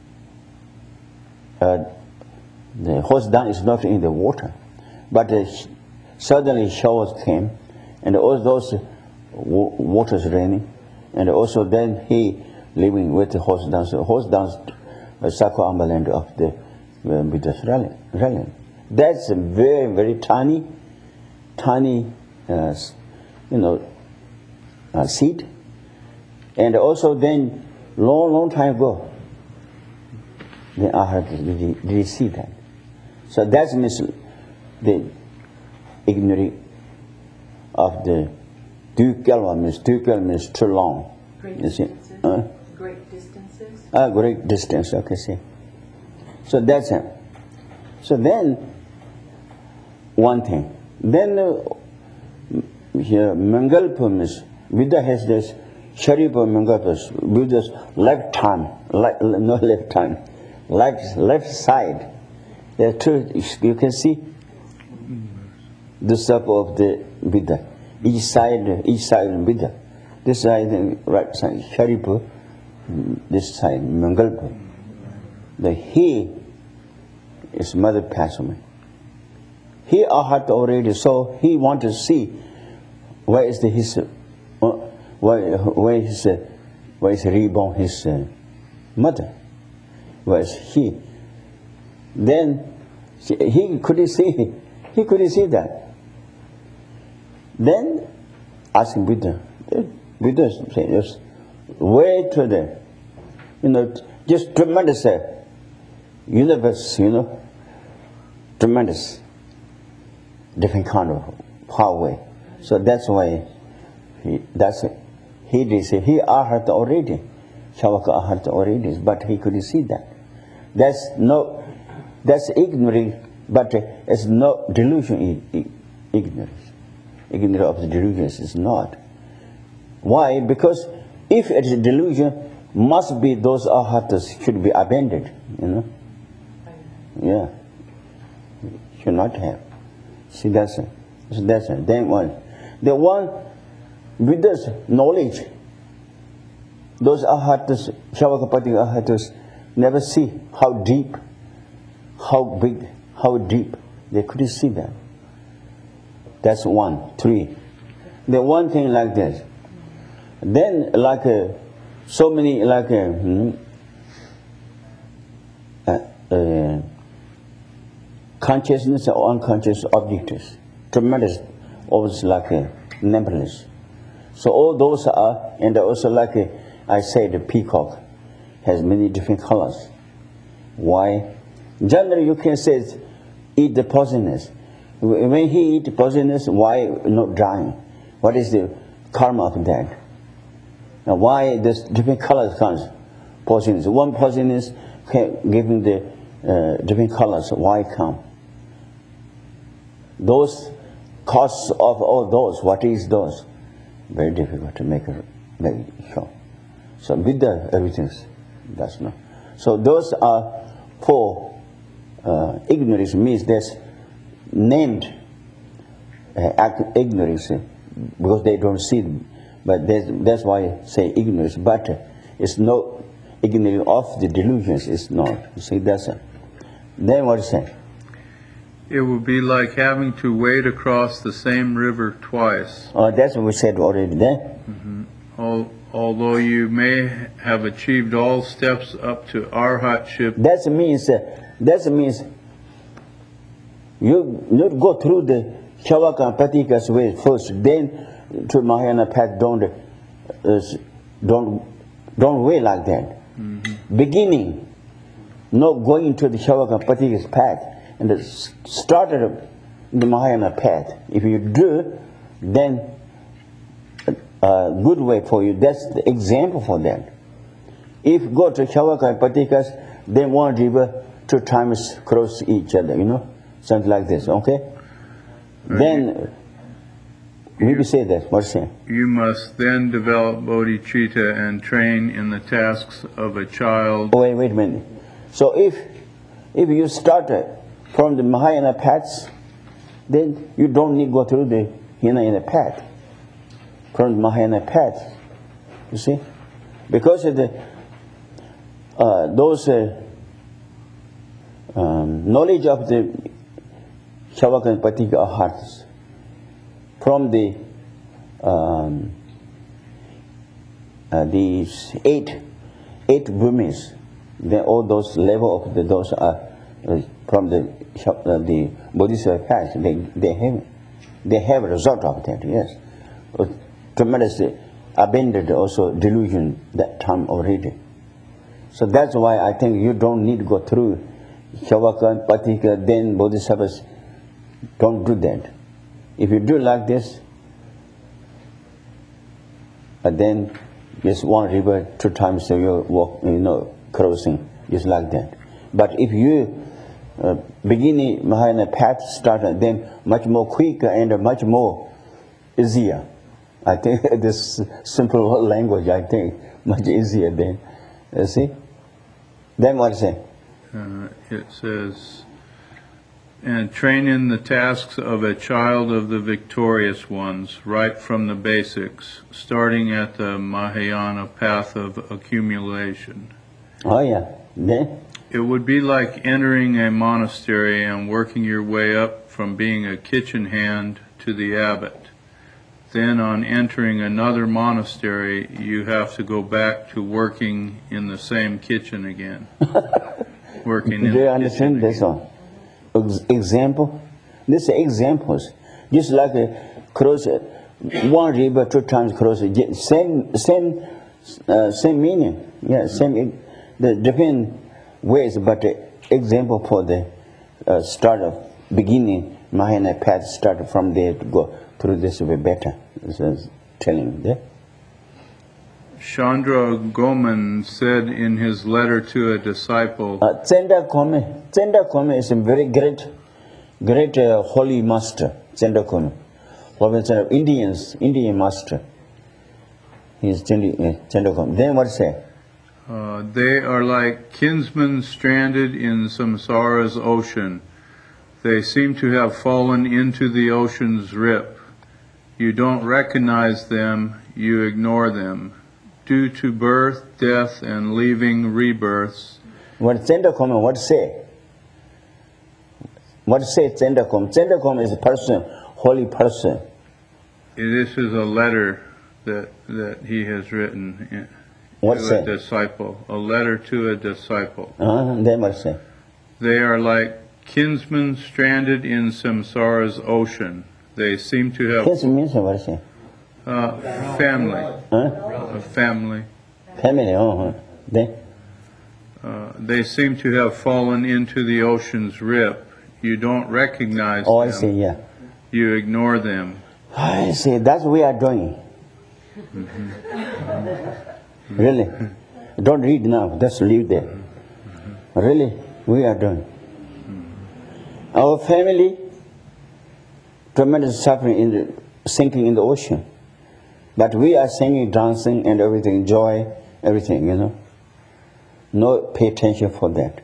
uh, the horse dung is not in the water, but uh, suddenly showers came, and all those uh, w- waters raining, and also then he living with the horse dung. So horse dung is Sako Ambaland of the uh, Buddha's realm. That's a very, very tiny, tiny, uh, you know, uh, seed. And also then, long, long time ago, then I heard, did he, did he see that? So that's means the ignorance of the Dukalva means Dukal means too long. Great You see? distances. Huh? Great distances. Ah, great distance, okay, see. So that's it. So then, one thing. Then, uh, here, Mangalpa means, Buddha has this, Sharipa Mangalpa, Buddha's left time, left, not left time, left, left side. There are two, you can see the supper of the Buddha. Each side, each side of Buddha. This side, and right side, Sharipa, this side, Mangalpa. The he is mother passed away. He ahat already, so he wanted to see where is the his, uh, where, where is uh, where is reborn his uh, mother? Where is he? Then she, he couldn't see. He couldn't see that. Then asking Buddha, Buddha said, just way to the, you know, just tremendous uh, universe, you know, tremendous, different kind of power. So that's why he, that's he did say he arhat already, Shavaka arhat already, but he couldn't see that. That's no, that's ignorance, but it's no delusion. Ignorance, ignorance of the delusions is not. Why? Because if it is a delusion, must be those arhatas should be abandoned. You know. Yeah. Should not have. See, that's it. So that's it. Then one. The one with this knowledge, those arhatas, Shavakapati arhatas, never see how deep, how big, how deep. They couldn't see that. That's one. Three. The one thing like this. Then like uh, so many like uh, hmm, uh, uh, consciousness or unconscious objects, tremendous, always like uh, numberless. So all those are, and also like uh, I said, the peacock has many different colors. Why? Generally you can say eat the poisonous. When he eat poisonous, why not dying? What is the karma of that? Now why this different colors comes? Poisonous. One poisonous giving the uh, different colors. Why come? Those costs of all those. What is those? Very difficult to make a make sure. So with the everything, that's not. So those are four. Uh, ignorance means that's named uh, ignorance because they don't see them. But that's, that's why I say ignorance. But it's no ignorance of the delusions. It's not. You see, that's it. Then what is it? It would be like having to wade across the same river twice. Oh, that's what we said already there. Mm-hmm. Al- although you may have achieved all steps up to arhatship. That means, uh, that means you not go through the Shavaka and Patikas way first, then to Mahayana path. Don't, uh, don't, don't way like that. Mm-hmm. Beginning, not going to the Shavaka and Patikas path, and it started the Mahayana path. If you do, then a good way for you. That's the example for that. If you go to Shavaka and Patikas, then one river two times cross each other, you know, something like this. Okay. Right. Then maybe say that. What's that? You must then develop bodhicitta and train in the tasks of a child. Oh, wait, wait a minute. So if if you start from the Mahayana paths, then you don't need to go through the Hinayana path. From the Mahayana path, you see, because of the uh, those uh, um, knowledge of the Shavaka and Patika hearts from the um, uh, these eight eight bhumis, then all those level of the those are uh, from the uh, the Bodhisattva path. They they have they have a result of that. Yes, uh, tremendously abandoned also delusion that time already. So that's why I think you don't need to go through Shavaka and Patika, then Bodhisattvas. Don't do that. If you do like this, and then just one river two times so you walk, you know, crossing, just like that. But if you uh, beginning Mahayana path started, then much more quicker and much more easier. I think this simple language, I think, much easier then. You see? Then what is it? Uh, it says, and train in the tasks of a child of the victorious ones, right from the basics, starting at the Mahayana path of accumulation. Oh yeah. Then? It would be like entering a monastery and working your way up from being a kitchen hand to the abbot. then on entering another monastery, you have to go back to working in the same kitchen again. Working in Do you the understand kitchen this again. one? Ex- Example? These are examples. Just like a cross, uh, one river two times cross, j- same same uh, same meaning. Yeah, same e- the different ways, but uh, example for the uh, start of beginning Mahayana path start from there to go through this way better. This is telling there. Chandra Goman said in his letter to a disciple, Uh, Tsenda Kome, Tsenda Kome is a very great, great uh, holy master. Tsenda Kome, Robinson of Indians, Indian master. He is Tsenda Kome. Then what say? uh, they are like kinsmen stranded in samsara's ocean. They seem to have fallen into the ocean's rip. You don't recognize them, you ignore them. Due to birth, death, and leaving rebirths, What Tsenda Kome, what say? What say Tsenda Kome? Tsenda Kome is a person, holy person. this is a letter that, that he has written in- What to a say? disciple, a letter to a disciple. Uh, then what say? They are like kinsmen stranded in samsara's ocean. They seem to have Kids means what say? uh, family, Huh? a family. Family, oh, uh, then? Uh, they seem to have fallen into the ocean's rip. You don't recognize Oh, I them. see, yeah. You ignore them. I see, that's what we are doing. Really? Don't read now, just leave there. Really? We are doing. Our family, tremendous suffering in the, sinking in the ocean. But we are singing, dancing, and everything, joy, everything, you know. No pay attention for that.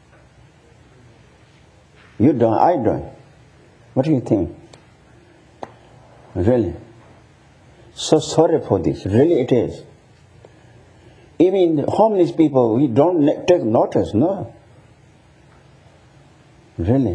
You don't, I don't. What do you think? Really? So sorry for this. Really it is. Even the homeless people, we don't ne- take notice, no. Really.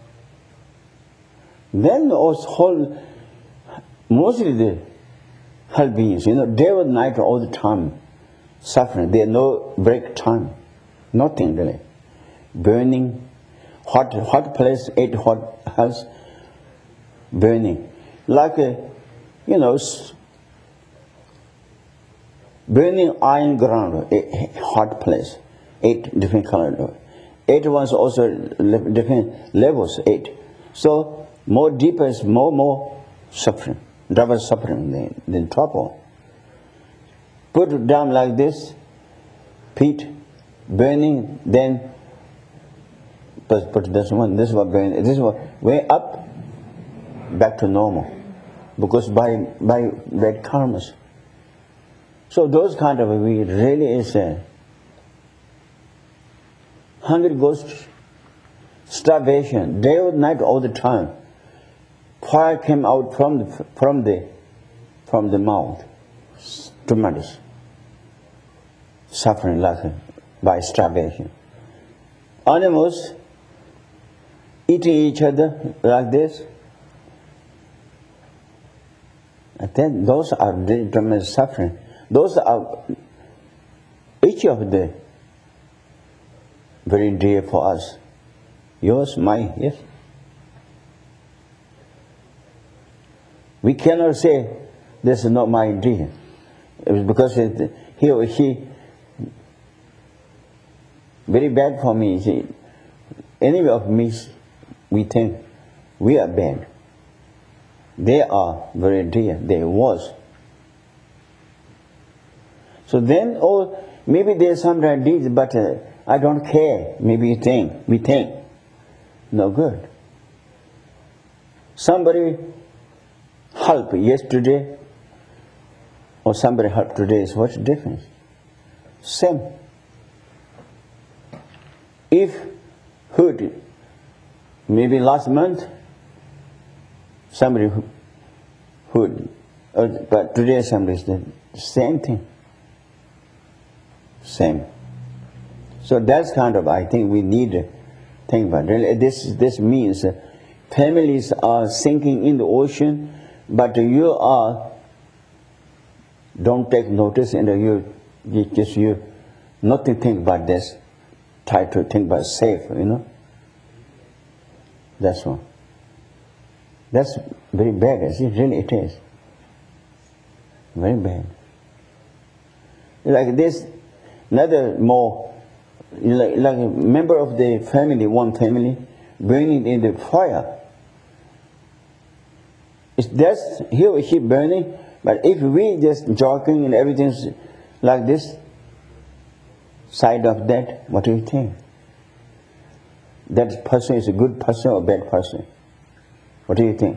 Then those whole, mostly the hell beings, you know, day and night all the time, suffering. There no break time. Nothing really. Burning, hot, hot place, eight hot house, burning. Like a, you know, s- burning iron ground, a hot place, eight different colors. Eight ones also le- different levels, eight. So more deeper is more, more suffering, double suffering than, than trouble. Put it down like this, peat, burning, then put, put this one, this one burning, this one way up, back to normal, because by by bad karmas. So those kind of we really is a hungry ghost, starvation, day or night all the time. Fire came out from the from the from the mouth, tremendous suffering like by starvation. Animals eating each other like this. And then those are the tremendous suffering. Those are each of the very dear for us. Yours, mine, yes. We cannot say this is not my idea. It was because it, he or she very bad for me. See, any of me, we think we are bad. They are very dear. They was. So then, oh, maybe there's some bad deeds, but uh, I don't care. Maybe you think, we think, no good. Somebody help yesterday, or somebody help today. Is what's the difference? Same. If heard, maybe last month, somebody heard, uh, but today somebody is the same thing. Same. So that's kind of, I think we need to think about it. This, this means uh, families are sinking in the ocean but you are don't take notice and you, you just you not to think about this, try to think about safe, you know. That's all. That's very bad, is it? Really it is. Very bad. Like this, another more, like, like a member of the family, one family, burning in the fire. It's that's he or she burning, but if we just joking and everything's like this, side of that, what do you think? That person is a good person or bad person? What do you think?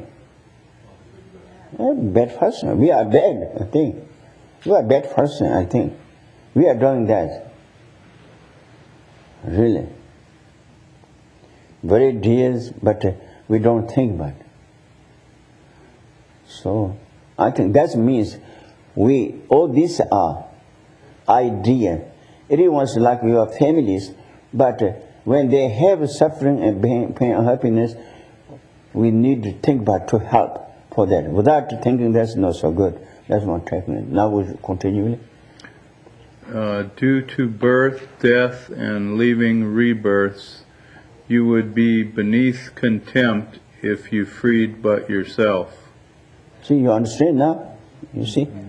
A bad person. We are bad, I think. We are bad person, I think. We are doing that. Really. Very dear, but uh, we don't think about it. So, I think that means we, all these are ideas. Everyone's like your families, but uh, when they have suffering and pain, pain and happiness, we need to think about to help for that. Without thinking, that's not so good. That's not technique. Now we continue. Uh, due to birth, death, and leaving rebirths, you would be beneath contempt if you freed but yourself. See, you understand now? You see? Mm-hmm.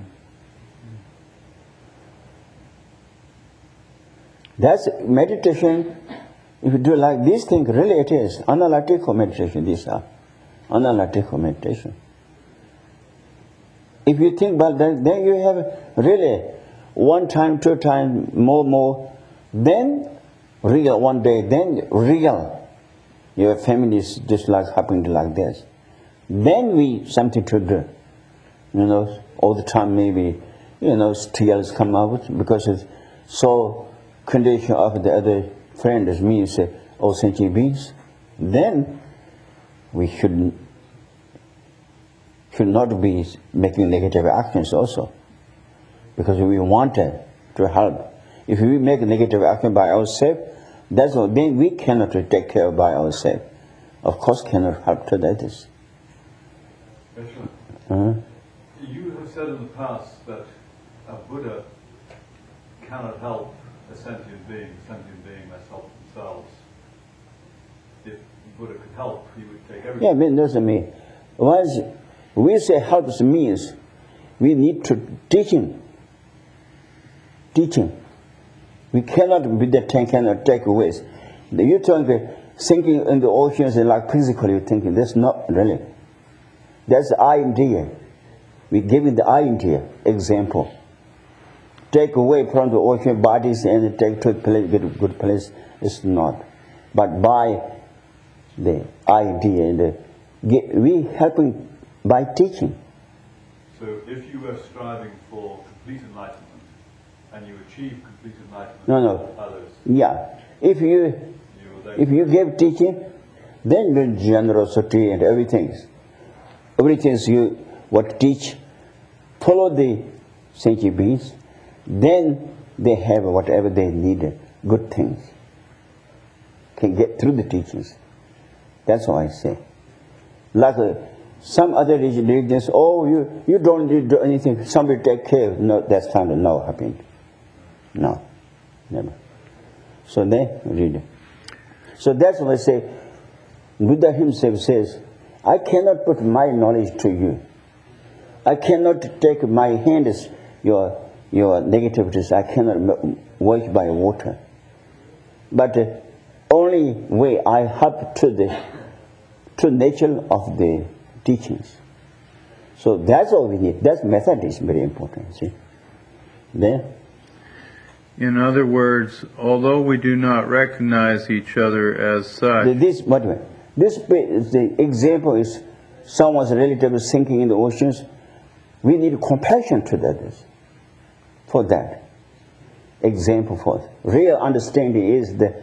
That's meditation. If you do like these things, really it is analytical meditation. These are analytical meditation. If you think about that, then you have really one time, two times, more, more. Then real one day. Then real. Your family is just like happening like this. Then we something to do. You know, all the time maybe, you know, tears come out because it's so condition of the other friend as me say, all sentient beings. Then we should should not be making negative actions also, because we wanted to help. If we make negative action by ourselves, that's what, then we cannot take care by ourselves. Of course, cannot help to that is. Uh-huh. You have said in the past that a Buddha cannot help a sentient being. A sentient being must help themselves. If Buddha could help, he would take everything. Yeah, I mean, doesn't mean. Once we say helps means we need to teaching. Teaching. We cannot with the tank cannot take away. You think sinking in the oceans is like physically thinking. That's not really. That's the idea. We give it the idea example. Take away from the ocean bodies and take to a place, good, good place. It's not. But by the idea, the, we helping by teaching. So if you were striving for complete enlightenment and you achieve complete enlightenment no, no. for others, yeah. If you, you if you give teaching, then the generosity and everything, everything is you what teach, follow the sentient beings, then they have whatever they need, good things, can get through the teachings. That's what I say. Like uh, some other religions, oh, you, you don't need to do anything, somebody take care. No, that's kind of no happening. No, never. So they read it. So that's what I say. Buddha himself says, I cannot put my knowledge to you. I cannot take my hands, your your negativities, I cannot wash by water. But the only way I help to the to nature of the teachings. So that's all we need. That method is very important. See, there. In other words, although we do not recognize each other as such. This what this is the example is someone's relative is sinking in the oceans. We need compassion to that. For that example, for it. Real understanding is the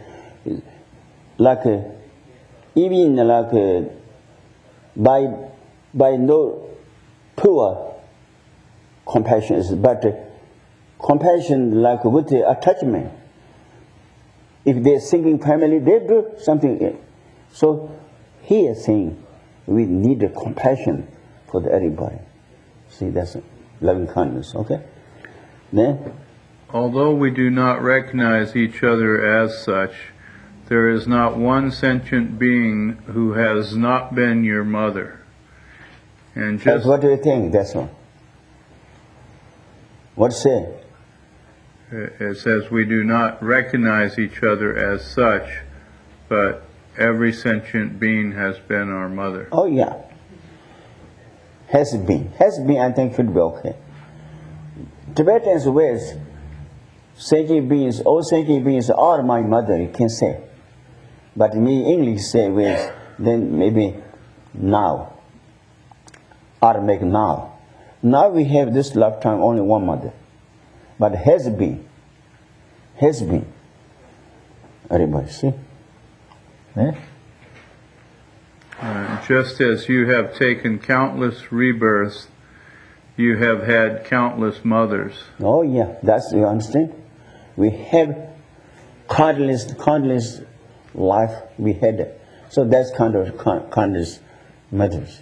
like a, even like a, by by no pure compassion is but uh, compassion like with the attachment. If they're sinking family, they do something. So he is saying we need a compassion for the everybody. See, that's loving kindness, okay? Then, Although we do not recognize each other as such, there is not one sentient being who has not been your mother. And that's just what do you think? That's one. What say? it says we do not recognize each other as such, but every sentient being has been our mother. Oh yeah. Has been. Has been, I think, should be okay. Tibetans ways, sentient beings, all sentient beings are my mother, you can say. But me, English say ways, then maybe now. Or make now. Now we have this lifetime only one mother. But has been. Has been. Everybody see? Eh? Uh, just as you have taken countless rebirths, you have had countless mothers. Oh yeah, that's, you understand? We have countless, countless life we had. So that's kind of countless mothers.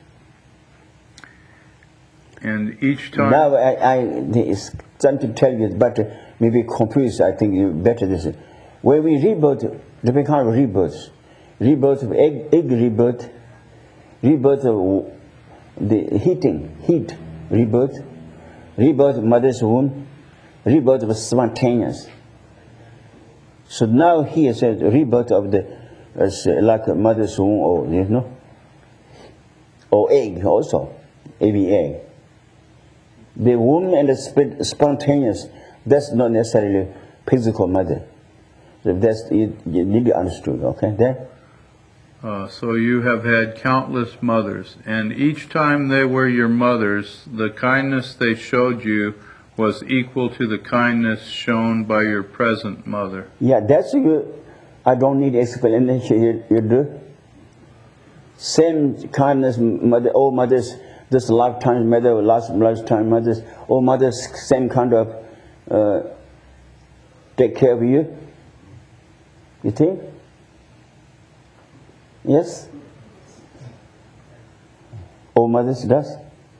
And each time... Now I, I it's trying to tell you, but maybe confused. I think you better this. When we rebirth, different kind of rebirths, rebirth of egg, egg rebirth, rebirth of the heating, heat rebirth, rebirth of mother's womb, rebirth of spontaneous. So now here says rebirth of the as like a mother's womb, or you know, or egg also, A B egg. The womb and the sp spontaneous, that's not necessarily physical mother. So that's it, you need to understood, okay? Then? Uh, so you have had countless mothers, and each time they were your mothers, the kindness they showed you was equal to the kindness shown by your present mother. Yeah, that's you. I don't need explanation. You, you do. Same kindness, mother, all mothers. This lifetime mother, last lifetime mothers, all mothers, same kind of uh, take care of you. You think? Yes? All mothers does?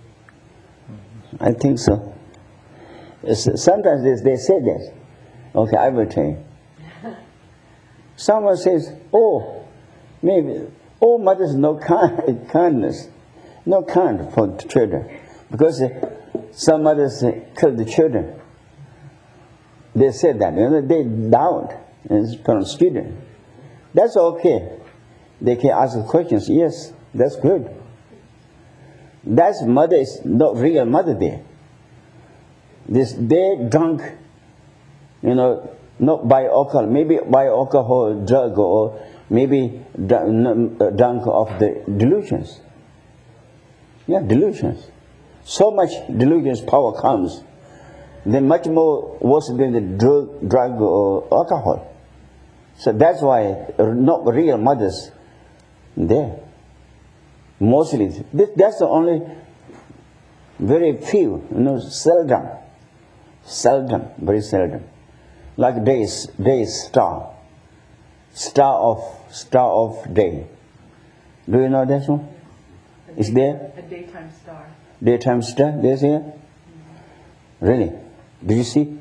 I think so. It's, sometimes they, they say that. Okay, I will tell you. Someone says, oh, maybe all mothers no kind, kindness. No kind for the children, because uh, some mothers uh, kill the children. They said that, you know, they doubt from student. That's okay. They can ask questions. Yes, that's good. That's mother is not real mother there. This they drunk, you know, not by alcohol, maybe by alcohol, drug, or maybe drunk of the delusions. Yeah, delusions. So much delusions power comes, then much more worse than the drug, drug or alcohol. So that's why not real mothers there. Mostly, this, that's the only very few, you know, seldom, seldom, very seldom. Like days, day star, star of star of day. Do you know that one? Is there? A daytime star. Daytime star, there's here? Mm-hmm. Really? Did you see?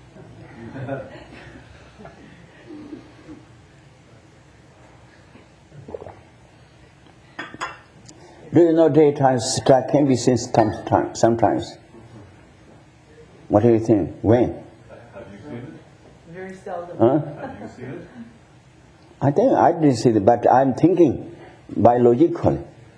Do you know daytime star can be seen sometimes? sometimes? What do you think? When? Have you seen it? Very seldom. Huh? Have you seen it? I think I didn't see it, but I'm thinking biologically.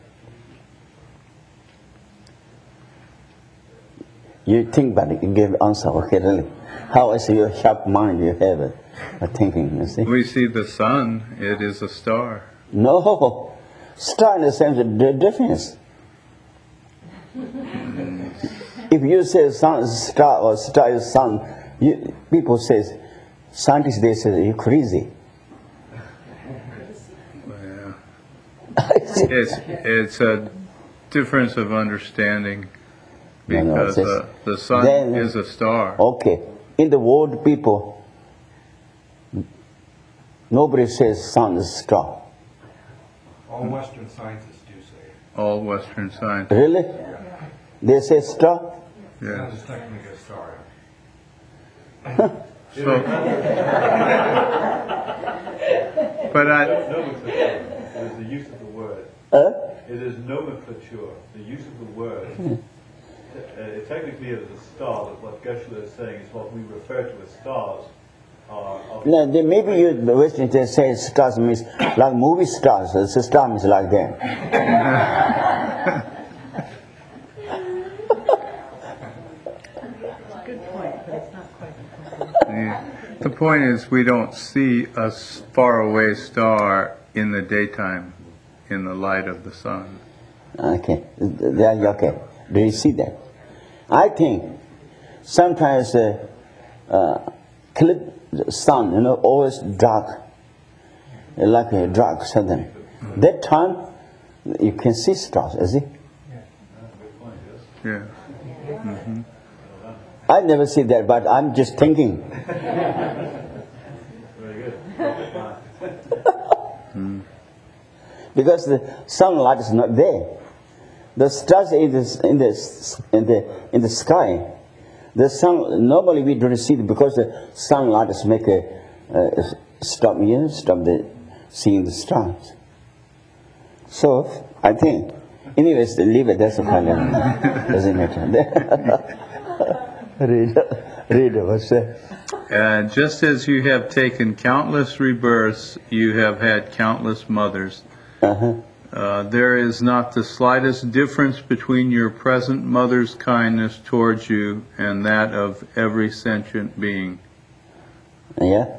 You think, but you give answer, okay, really. How is your sharp mind you have it, a thinking, you see? We see the sun, it is a star. No, star in the sense of the difference. If you say sun is star or star is sun, you, people say, scientists, they say, you're crazy. Yeah. It's, it's a difference of understanding. No, no, Because it's- uh, the sun then- is a star. Okay, in the world, people, nobody says sun is star. All Western scientists do say it. All Western scientists. Really? Yeah. They say star. Yeah. Just not gonna get started. So, but I, Nomenclature. It is the use of the word. Uh, It is nomenclature. The use of the word. Uh, technically, it is a star. But what Geshe is saying is what we refer to as stars. Are, are no, they, maybe you Western they say stars means like movie stars. The star means like that. Good point, but it's not quite the point. the, the point is, we don't see a s- faraway star in the daytime, in the light of the sun. Okay, yeah, okay. Do you see that? I think sometimes uh, uh, clip the sun, you know, always dark, like a dark southern. That time you can see stars, is it? Yeah. I never see that, but I'm just thinking. very good. Because the sunlight is not there. The stars in the in the in the in the sky. The sun normally we don't see it because the sunlight is make a uh, stop you know, stop the seeing the stars. So I think, anyways, leave it. That's the problem. Doesn't matter. read, read what's that? And just as you have taken countless rebirths, you have had countless mothers. Uh-huh. Uh, there is not the slightest difference between your present mother's kindness towards you and that of every sentient being. Yeah.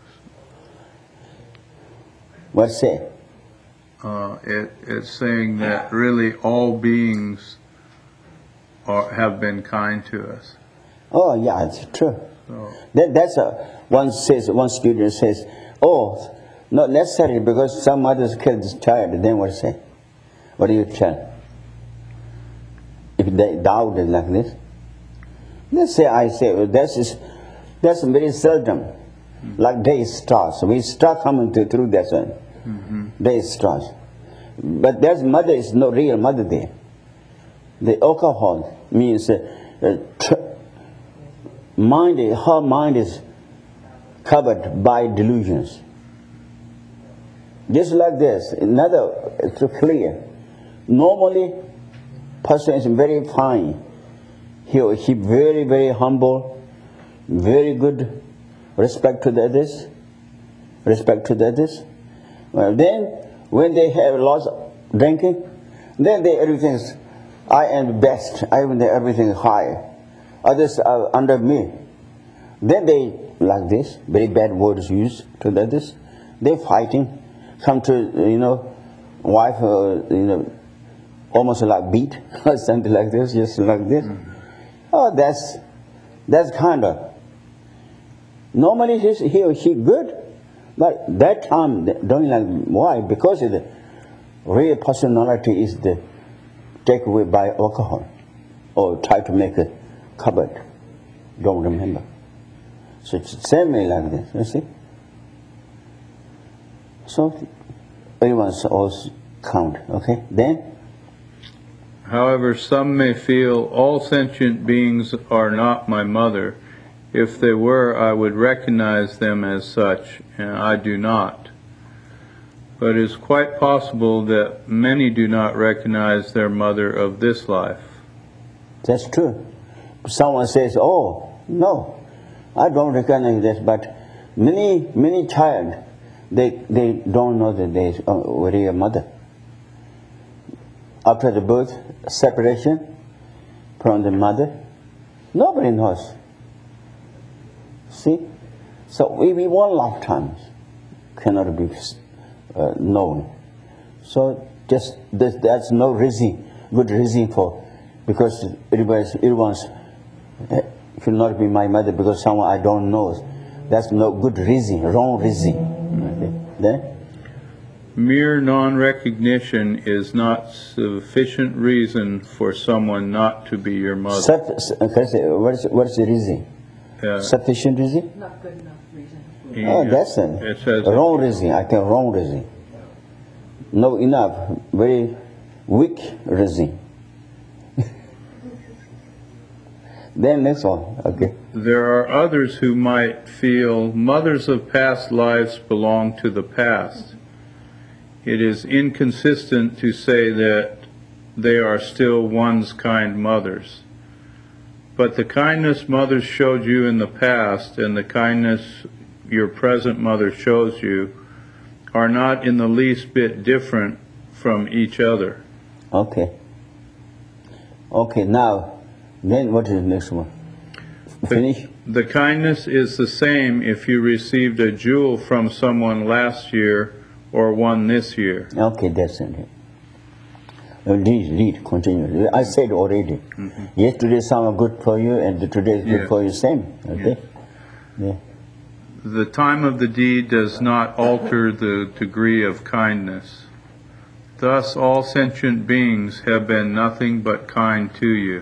What's that? Uh, it, it's saying that really all beings are, have been kind to us. Oh, yeah, it's true. So, That, that's a, one says, one student says, oh, not necessarily because some mother's kid is tired. Then what say? What do you tell? If they doubt it like this, let's say I say, well, that's is, that's very seldom. Like day stars, we start coming to, through that one. mm-hmm. Day stars, but there's mother is no real mother there. The alcohol means uh, uh, tr- mind. Her mind is covered by delusions. Just like this, another to clear. Normally, person is very fine. He he very very humble, very good, respect to the others, respect to the others. Well, then when they have lots of drinking, then they everything's I am best. I am the everything high. Others are under me. Then they like this, very bad words used to the others. They fighting. Come to, you know, wife, uh, you know, almost like beat or something like this, just like this. Mm-hmm. Oh, that's that's kind of. Normally he's, he or she good, but that time they don't like. Why? Because the real personality is the take away by alcohol, or try to make a cupboard. Don't remember. So it's the same way like this. You see. So everyone's always count, okay? Then? However, some may feel all sentient beings are not my mother. If they were, I would recognize them as such, and I do not. But it is quite possible that many do not recognize their mother of this life. That's true. Someone says, oh, no, I don't recognize this, but many, many child, They they don't know that they are real mother. After the birth, separation from the mother, nobody knows. See? So we, we one lifetime cannot be uh, known. So just this, that's no reason, good reason for, because everybody's, everyone's uh, should not be my mother because someone I don't know. That's no good reason, wrong reason. Then? Mere non-recognition is not sufficient reason for someone not to be your mother. Suff- what, is, what is the reason? Uh, Sufficient reason? Not good enough reason. Oh, that's a it says wrong reason. I think wrong reason. No enough. Very weak reason. Then next one, okay. There are others who might feel mothers of past lives belong to the past. It is inconsistent to say that they are still one's kind mothers. But the kindness mothers showed you in the past and the kindness your present mother shows you are not in the least bit different from each other. Okay. Okay, now, then what is the next one? Finish? The kindness is the same if you received a jewel from someone last year or one this year. Okay, that's it. Uh, Read, read, continue. I said already. Mm-hmm. Yesterday some are good for you and today is good Yeah. for you, same. Okay? Yeah. Yeah. The time of the deed does not alter the degree of kindness. Thus, all sentient beings have been nothing but kind to you.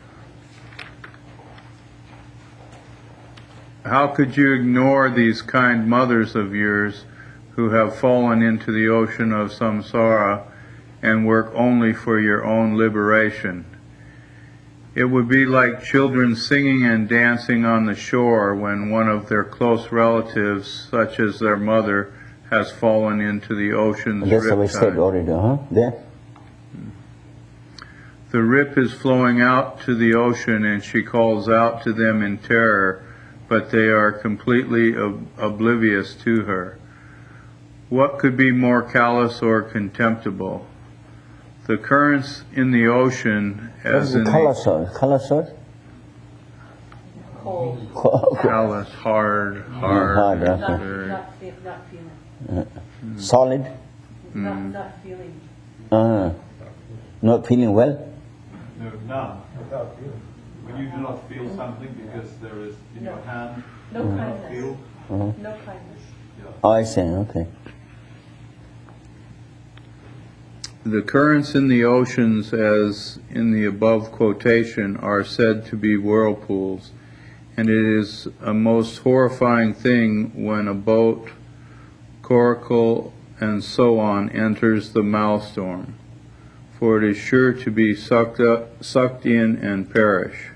How could you ignore these kind mothers of yours who have fallen into the ocean of samsara and work only for your own liberation? It would be like children singing and dancing on the shore when one of their close relatives, such as their mother, has fallen into the ocean's That's what I said riptide. already, huh? There? The rip is flowing out to the ocean and she calls out to them in terror, but they are completely ob- oblivious to her. What could be more callous or contemptible? The currents in the ocean, What's as the in color the source? Color source? Cold. callous, hard, hard, Hard, okay. Not, very- not, fe- not feeling. Solid? Not, not feeling. Uh, not feeling well? No, none. When you do not feel something because there is in No. your hand, No you do not kindness. feel. Uh-huh. No kindness. Oh, I see, okay. The currents in the oceans, as in the above quotation, are said to be whirlpools, and it is a most horrifying thing when a boat, coracle, and so on enters the maelstrom, for it is sure to be sucked up, sucked in and perish.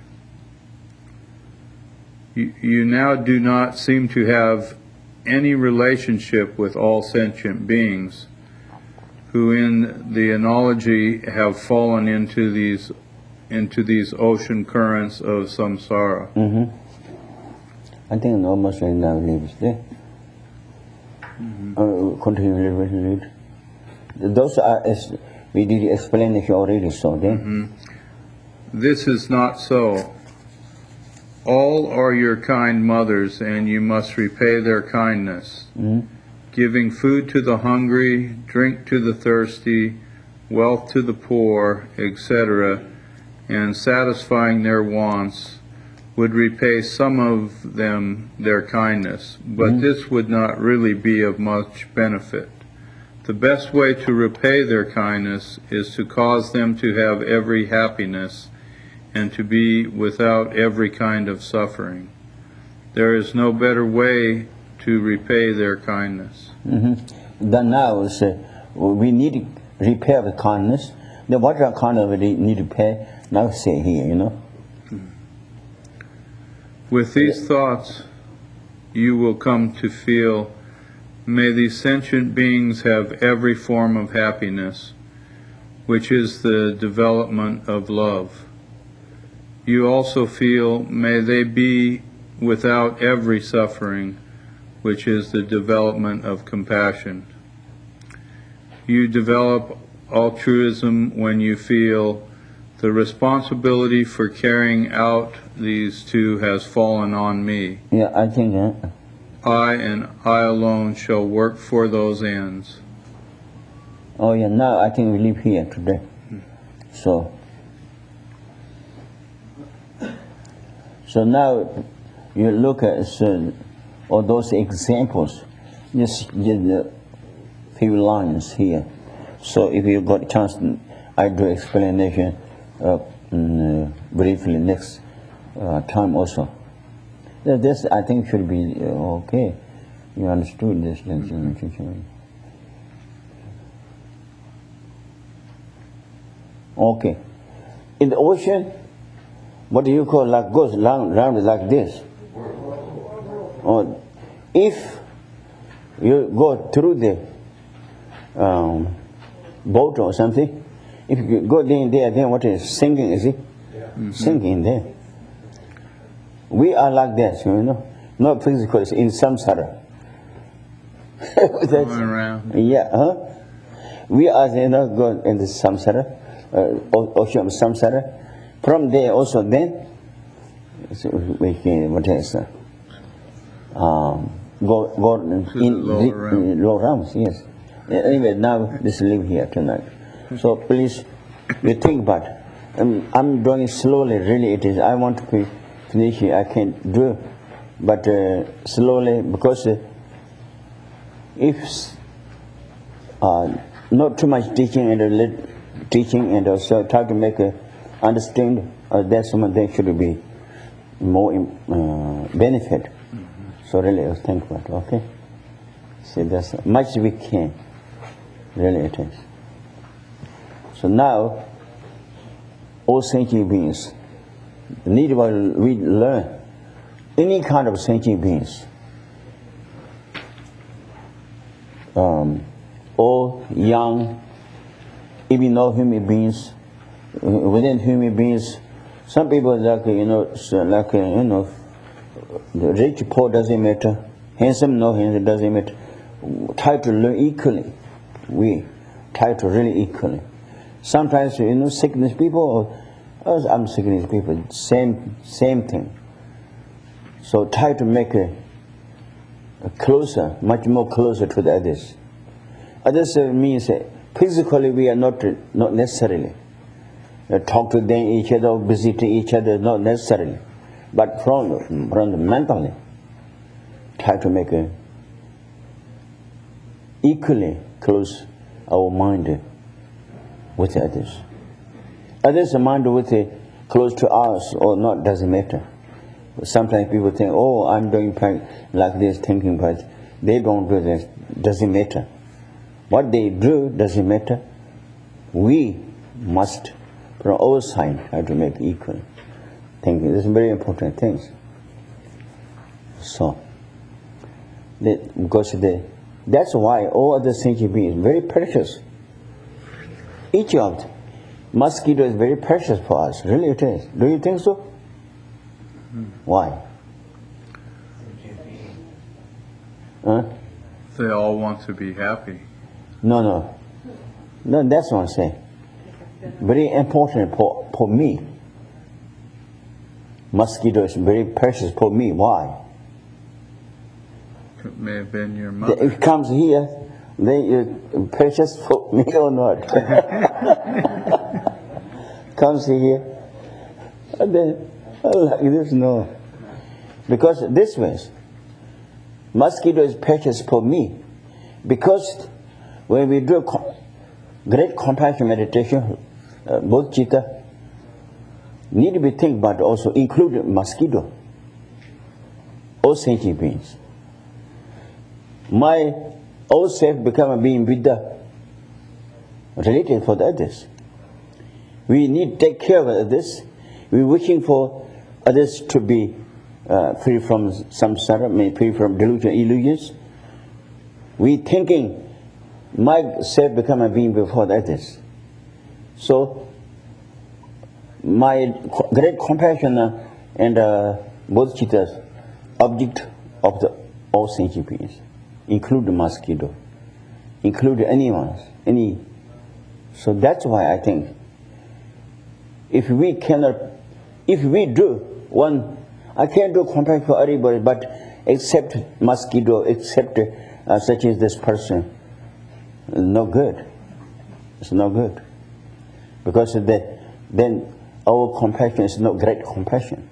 You, you now do not seem to have any relationship with all sentient beings, who in the analogy have fallen into these into these ocean currents of samsara. Mm-hmm. I think almost like now leaves there. Mm-hmm. Uh, continue a little bit, read. Those are, as we did explanation already, so then. Mm-hmm. This is not so. All are your kind mothers, and you must repay their kindness. Mm-hmm. Giving food to the hungry, drink to the thirsty, wealth to the poor, et cetera, and satisfying their wants would repay some of them their kindness, but Mm-hmm. this would not really be of much benefit. The best way to repay their kindness is to cause them to have every happiness and to be without every kind of suffering. There is no better way to repay their kindness. Mm-hmm. Then now is, uh, we need to repair the kindness. Then what kind of we need to pay? Now say here, you know. With these thoughts, you will come to feel, may these sentient beings have every form of happiness, which is the development of love. You also feel, may they be without every suffering, which is the development of compassion. You develop altruism when you feel the responsibility for carrying out these two has fallen on me. Yeah, I think uh, I and I alone shall work for those ends. oh yeah, now I think we live here today. So, so now you look at uh, all those examples, just, just a few lines here. So if you got a chance, I do explanation uh, mm, uh, briefly next uh, time also. Yeah, this I think should be uh, okay. You understood this? Mm-hmm. Okay. In the ocean, what do you call like goes round, round like this? Or if you go through the um, boat or something, if you go in there, then what is sinking, is it? Yeah. Mm-hmm. Sinking there. We are like that, you know, not physically, in samsara. Going around. Yeah, huh? We are, you know, go in the samsara, uh, ocean of samsara. From there also then, so we can, what is uh, um, go, go in, the lower the- realm. in lower realms, yes. Anyway, now let's leave here tonight. So please, you think about it. Um, I'm doing slowly, really it is. I want to be finish it, I can't do, but uh, slowly, because uh, if uh, not too much teaching and uh, let teaching and also try to make a understand uh, that someone there should be more uh, benefit. Mm-hmm. So really, I think about it, okay? See, that's much we can. Really, it is. So now, all sentient beings need to we learn any kind of sentient beings. Um, all young, even no human beings, uh, within human beings, some people like you know, so like uh, you know, the rich poor doesn't matter, handsome no handsome doesn't matter. Try to learn equally. We try to really equally. Sometimes you know, sickness people, or I'm sickness people, same same thing. So try to make a, a closer, much more closer to the others. Others uh, means uh, physically we are not uh, not necessarily uh, talk to them each other, visit each other, not necessarily, but from from the mentally try to make a equally close our mind with others. Others' mind with uh, close to us or not doesn't matter. Sometimes people think, oh, I'm doing like this, thinking, but they don't do this. Doesn't matter. What they do doesn't matter. We must, from our side, try to make equal thinking. This is very important things. So, that, because the, that's why all other sentient beings very precious. Each of them. Mosquito is very precious for us. Really, it is. Do you think so? Why? Huh? They all want to be happy. No, no. No, that's what I'm saying. Very important for, for me. Mosquito is very precious for me. Why? It may have been your mother. It comes here, then it's precious for me or not? Comes here, and then like this, no. Because this way, mosquito is precious for me. Because when we do great compassion meditation, uh, bodhicitta, need to be think about also include mosquito, all sentient beings. My old self become a being Buddha, related for the others. We need to take care of others. We're wishing for others to be uh, free from samsara, free from delusion, illusions. We thinking myself become a being before the others. So my great compassion uh, and uh, bodhicitta's object of the all sentient beings, include the mosquito, include anyone, any. So that's why I think if we cannot, if we do one, I can't do compassion for everybody, but except mosquito, except uh, such as this person, no good. It's no good. Because the, then our compassion is not great compassion.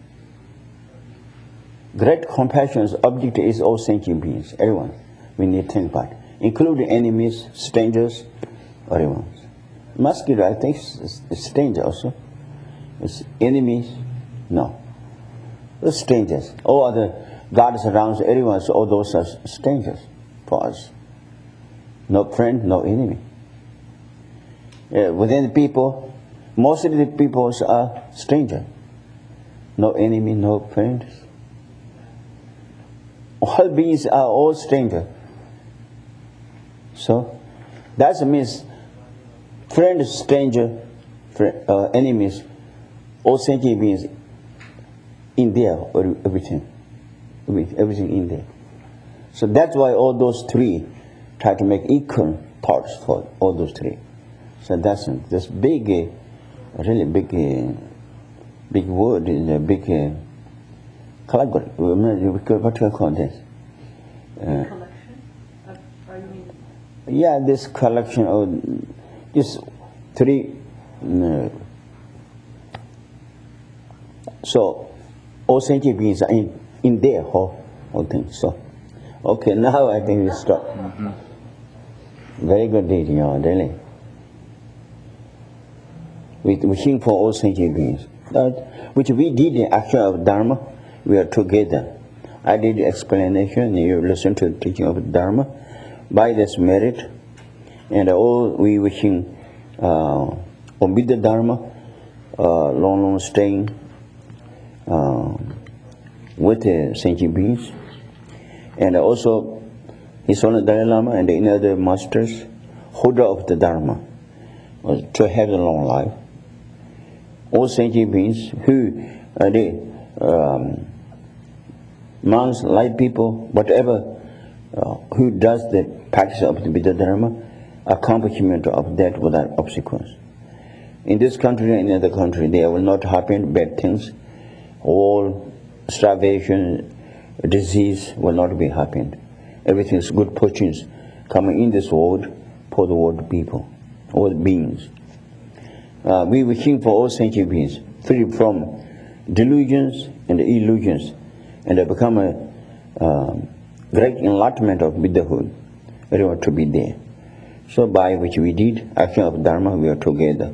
Great compassion's object is all sentient beings, everyone. We need to think about it, including enemies, strangers, everyone. Mosquito, I think, is a stranger also. It's enemies, no. The strangers, all other gods around, everyone, so all those are strangers for us. No friend, no enemy. Uh, within the people, most of the people are strangers. no enemy, no friends. All beings are all strangers. So that means friend, stranger, friend, uh, enemies, all sentient beings in there, or everything, everything in there. So that's why all those three try to make equal thoughts for all those three. So that's this big, uh, really big, uh, big word, is a big uh, category. What do you call this? Uh, Collection of, or you mean? yeah, this collection of just three. Uh, so all sentient beings are in in there, whole whole thing. So okay, now I think we stop. Mm-hmm. Very good deed, you know, really. We we think for all sentient beings, that which we did in action of Dharma. We are together. I did the explanation. You listen to the teaching of Dharma. By this merit, and all we wishing uh, omit the Dharma, uh, long, long staying uh, with the sentient beings, and also His Holiness Dalai Lama and the other masters, holder of the Dharma, was to have a long life. All sentient beings who are the um, monks, light people, whatever, uh, who does the practice of the Buddha Dharma, accomplishment of that without obstacles. In this country and in other country, there will not happen bad things. All starvation, disease will not be happened. Everything is good fortunes coming in this world for the world people, all beings. Uh, we wishing for all sentient beings, free from delusions and illusions, and to become a um, great enlightenment of Buddhahood. We want to be there. So by which we did action of Dharma, we are together.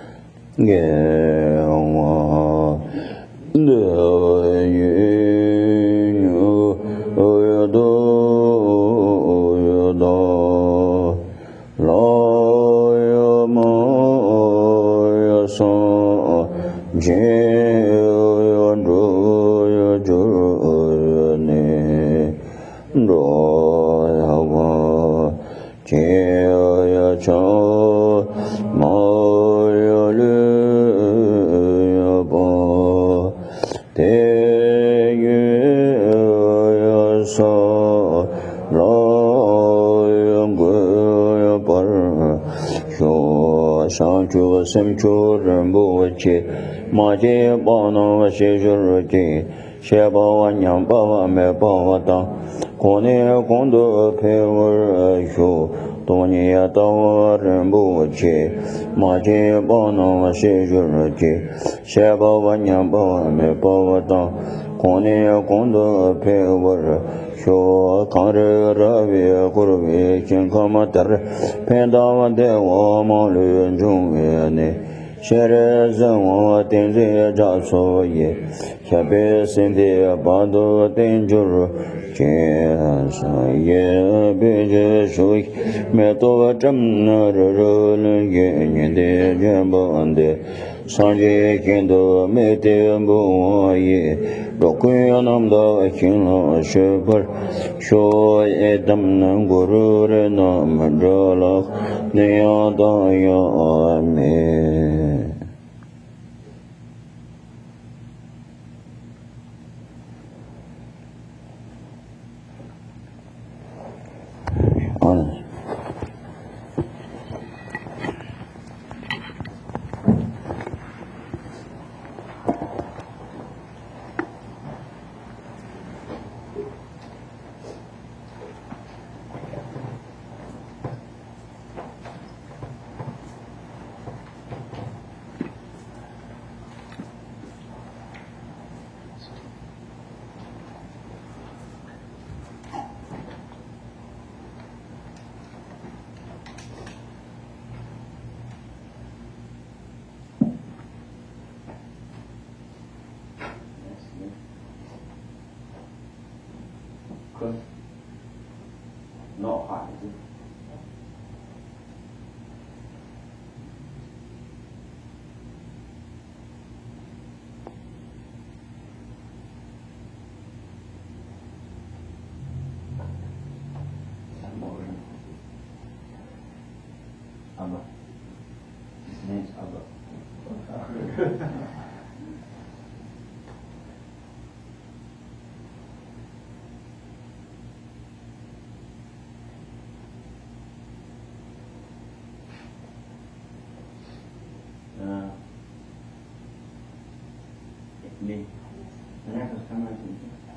Sem chu rambu che ma che ba no wa she ju ru che she ba wa nyam ba wa me ba wa ta ko ne kon do pe wa shu to ni ya ta wa rambu che ma che ba no wa she ju ru che she ba wa nyam ba wa me ba wa ta ko ne kon do pe wa shu ka re ra vi ku ru vi chen ka ma tar pe da wa de wa ma lu jung ve ne Shere zangwa tenze ja so ye Shabe sende bando tenjuru Che sa ye beje shui Me to cham na ru lu ye nyende jembo ande Sanje kendo me te mbu ye Roku yanam da kin la shepar Sho e dam na guru re na mandala Ne ya da ya me honest. Not hard, is it? Abba. His name is Abba. uh, Italy. Mereka sama sini.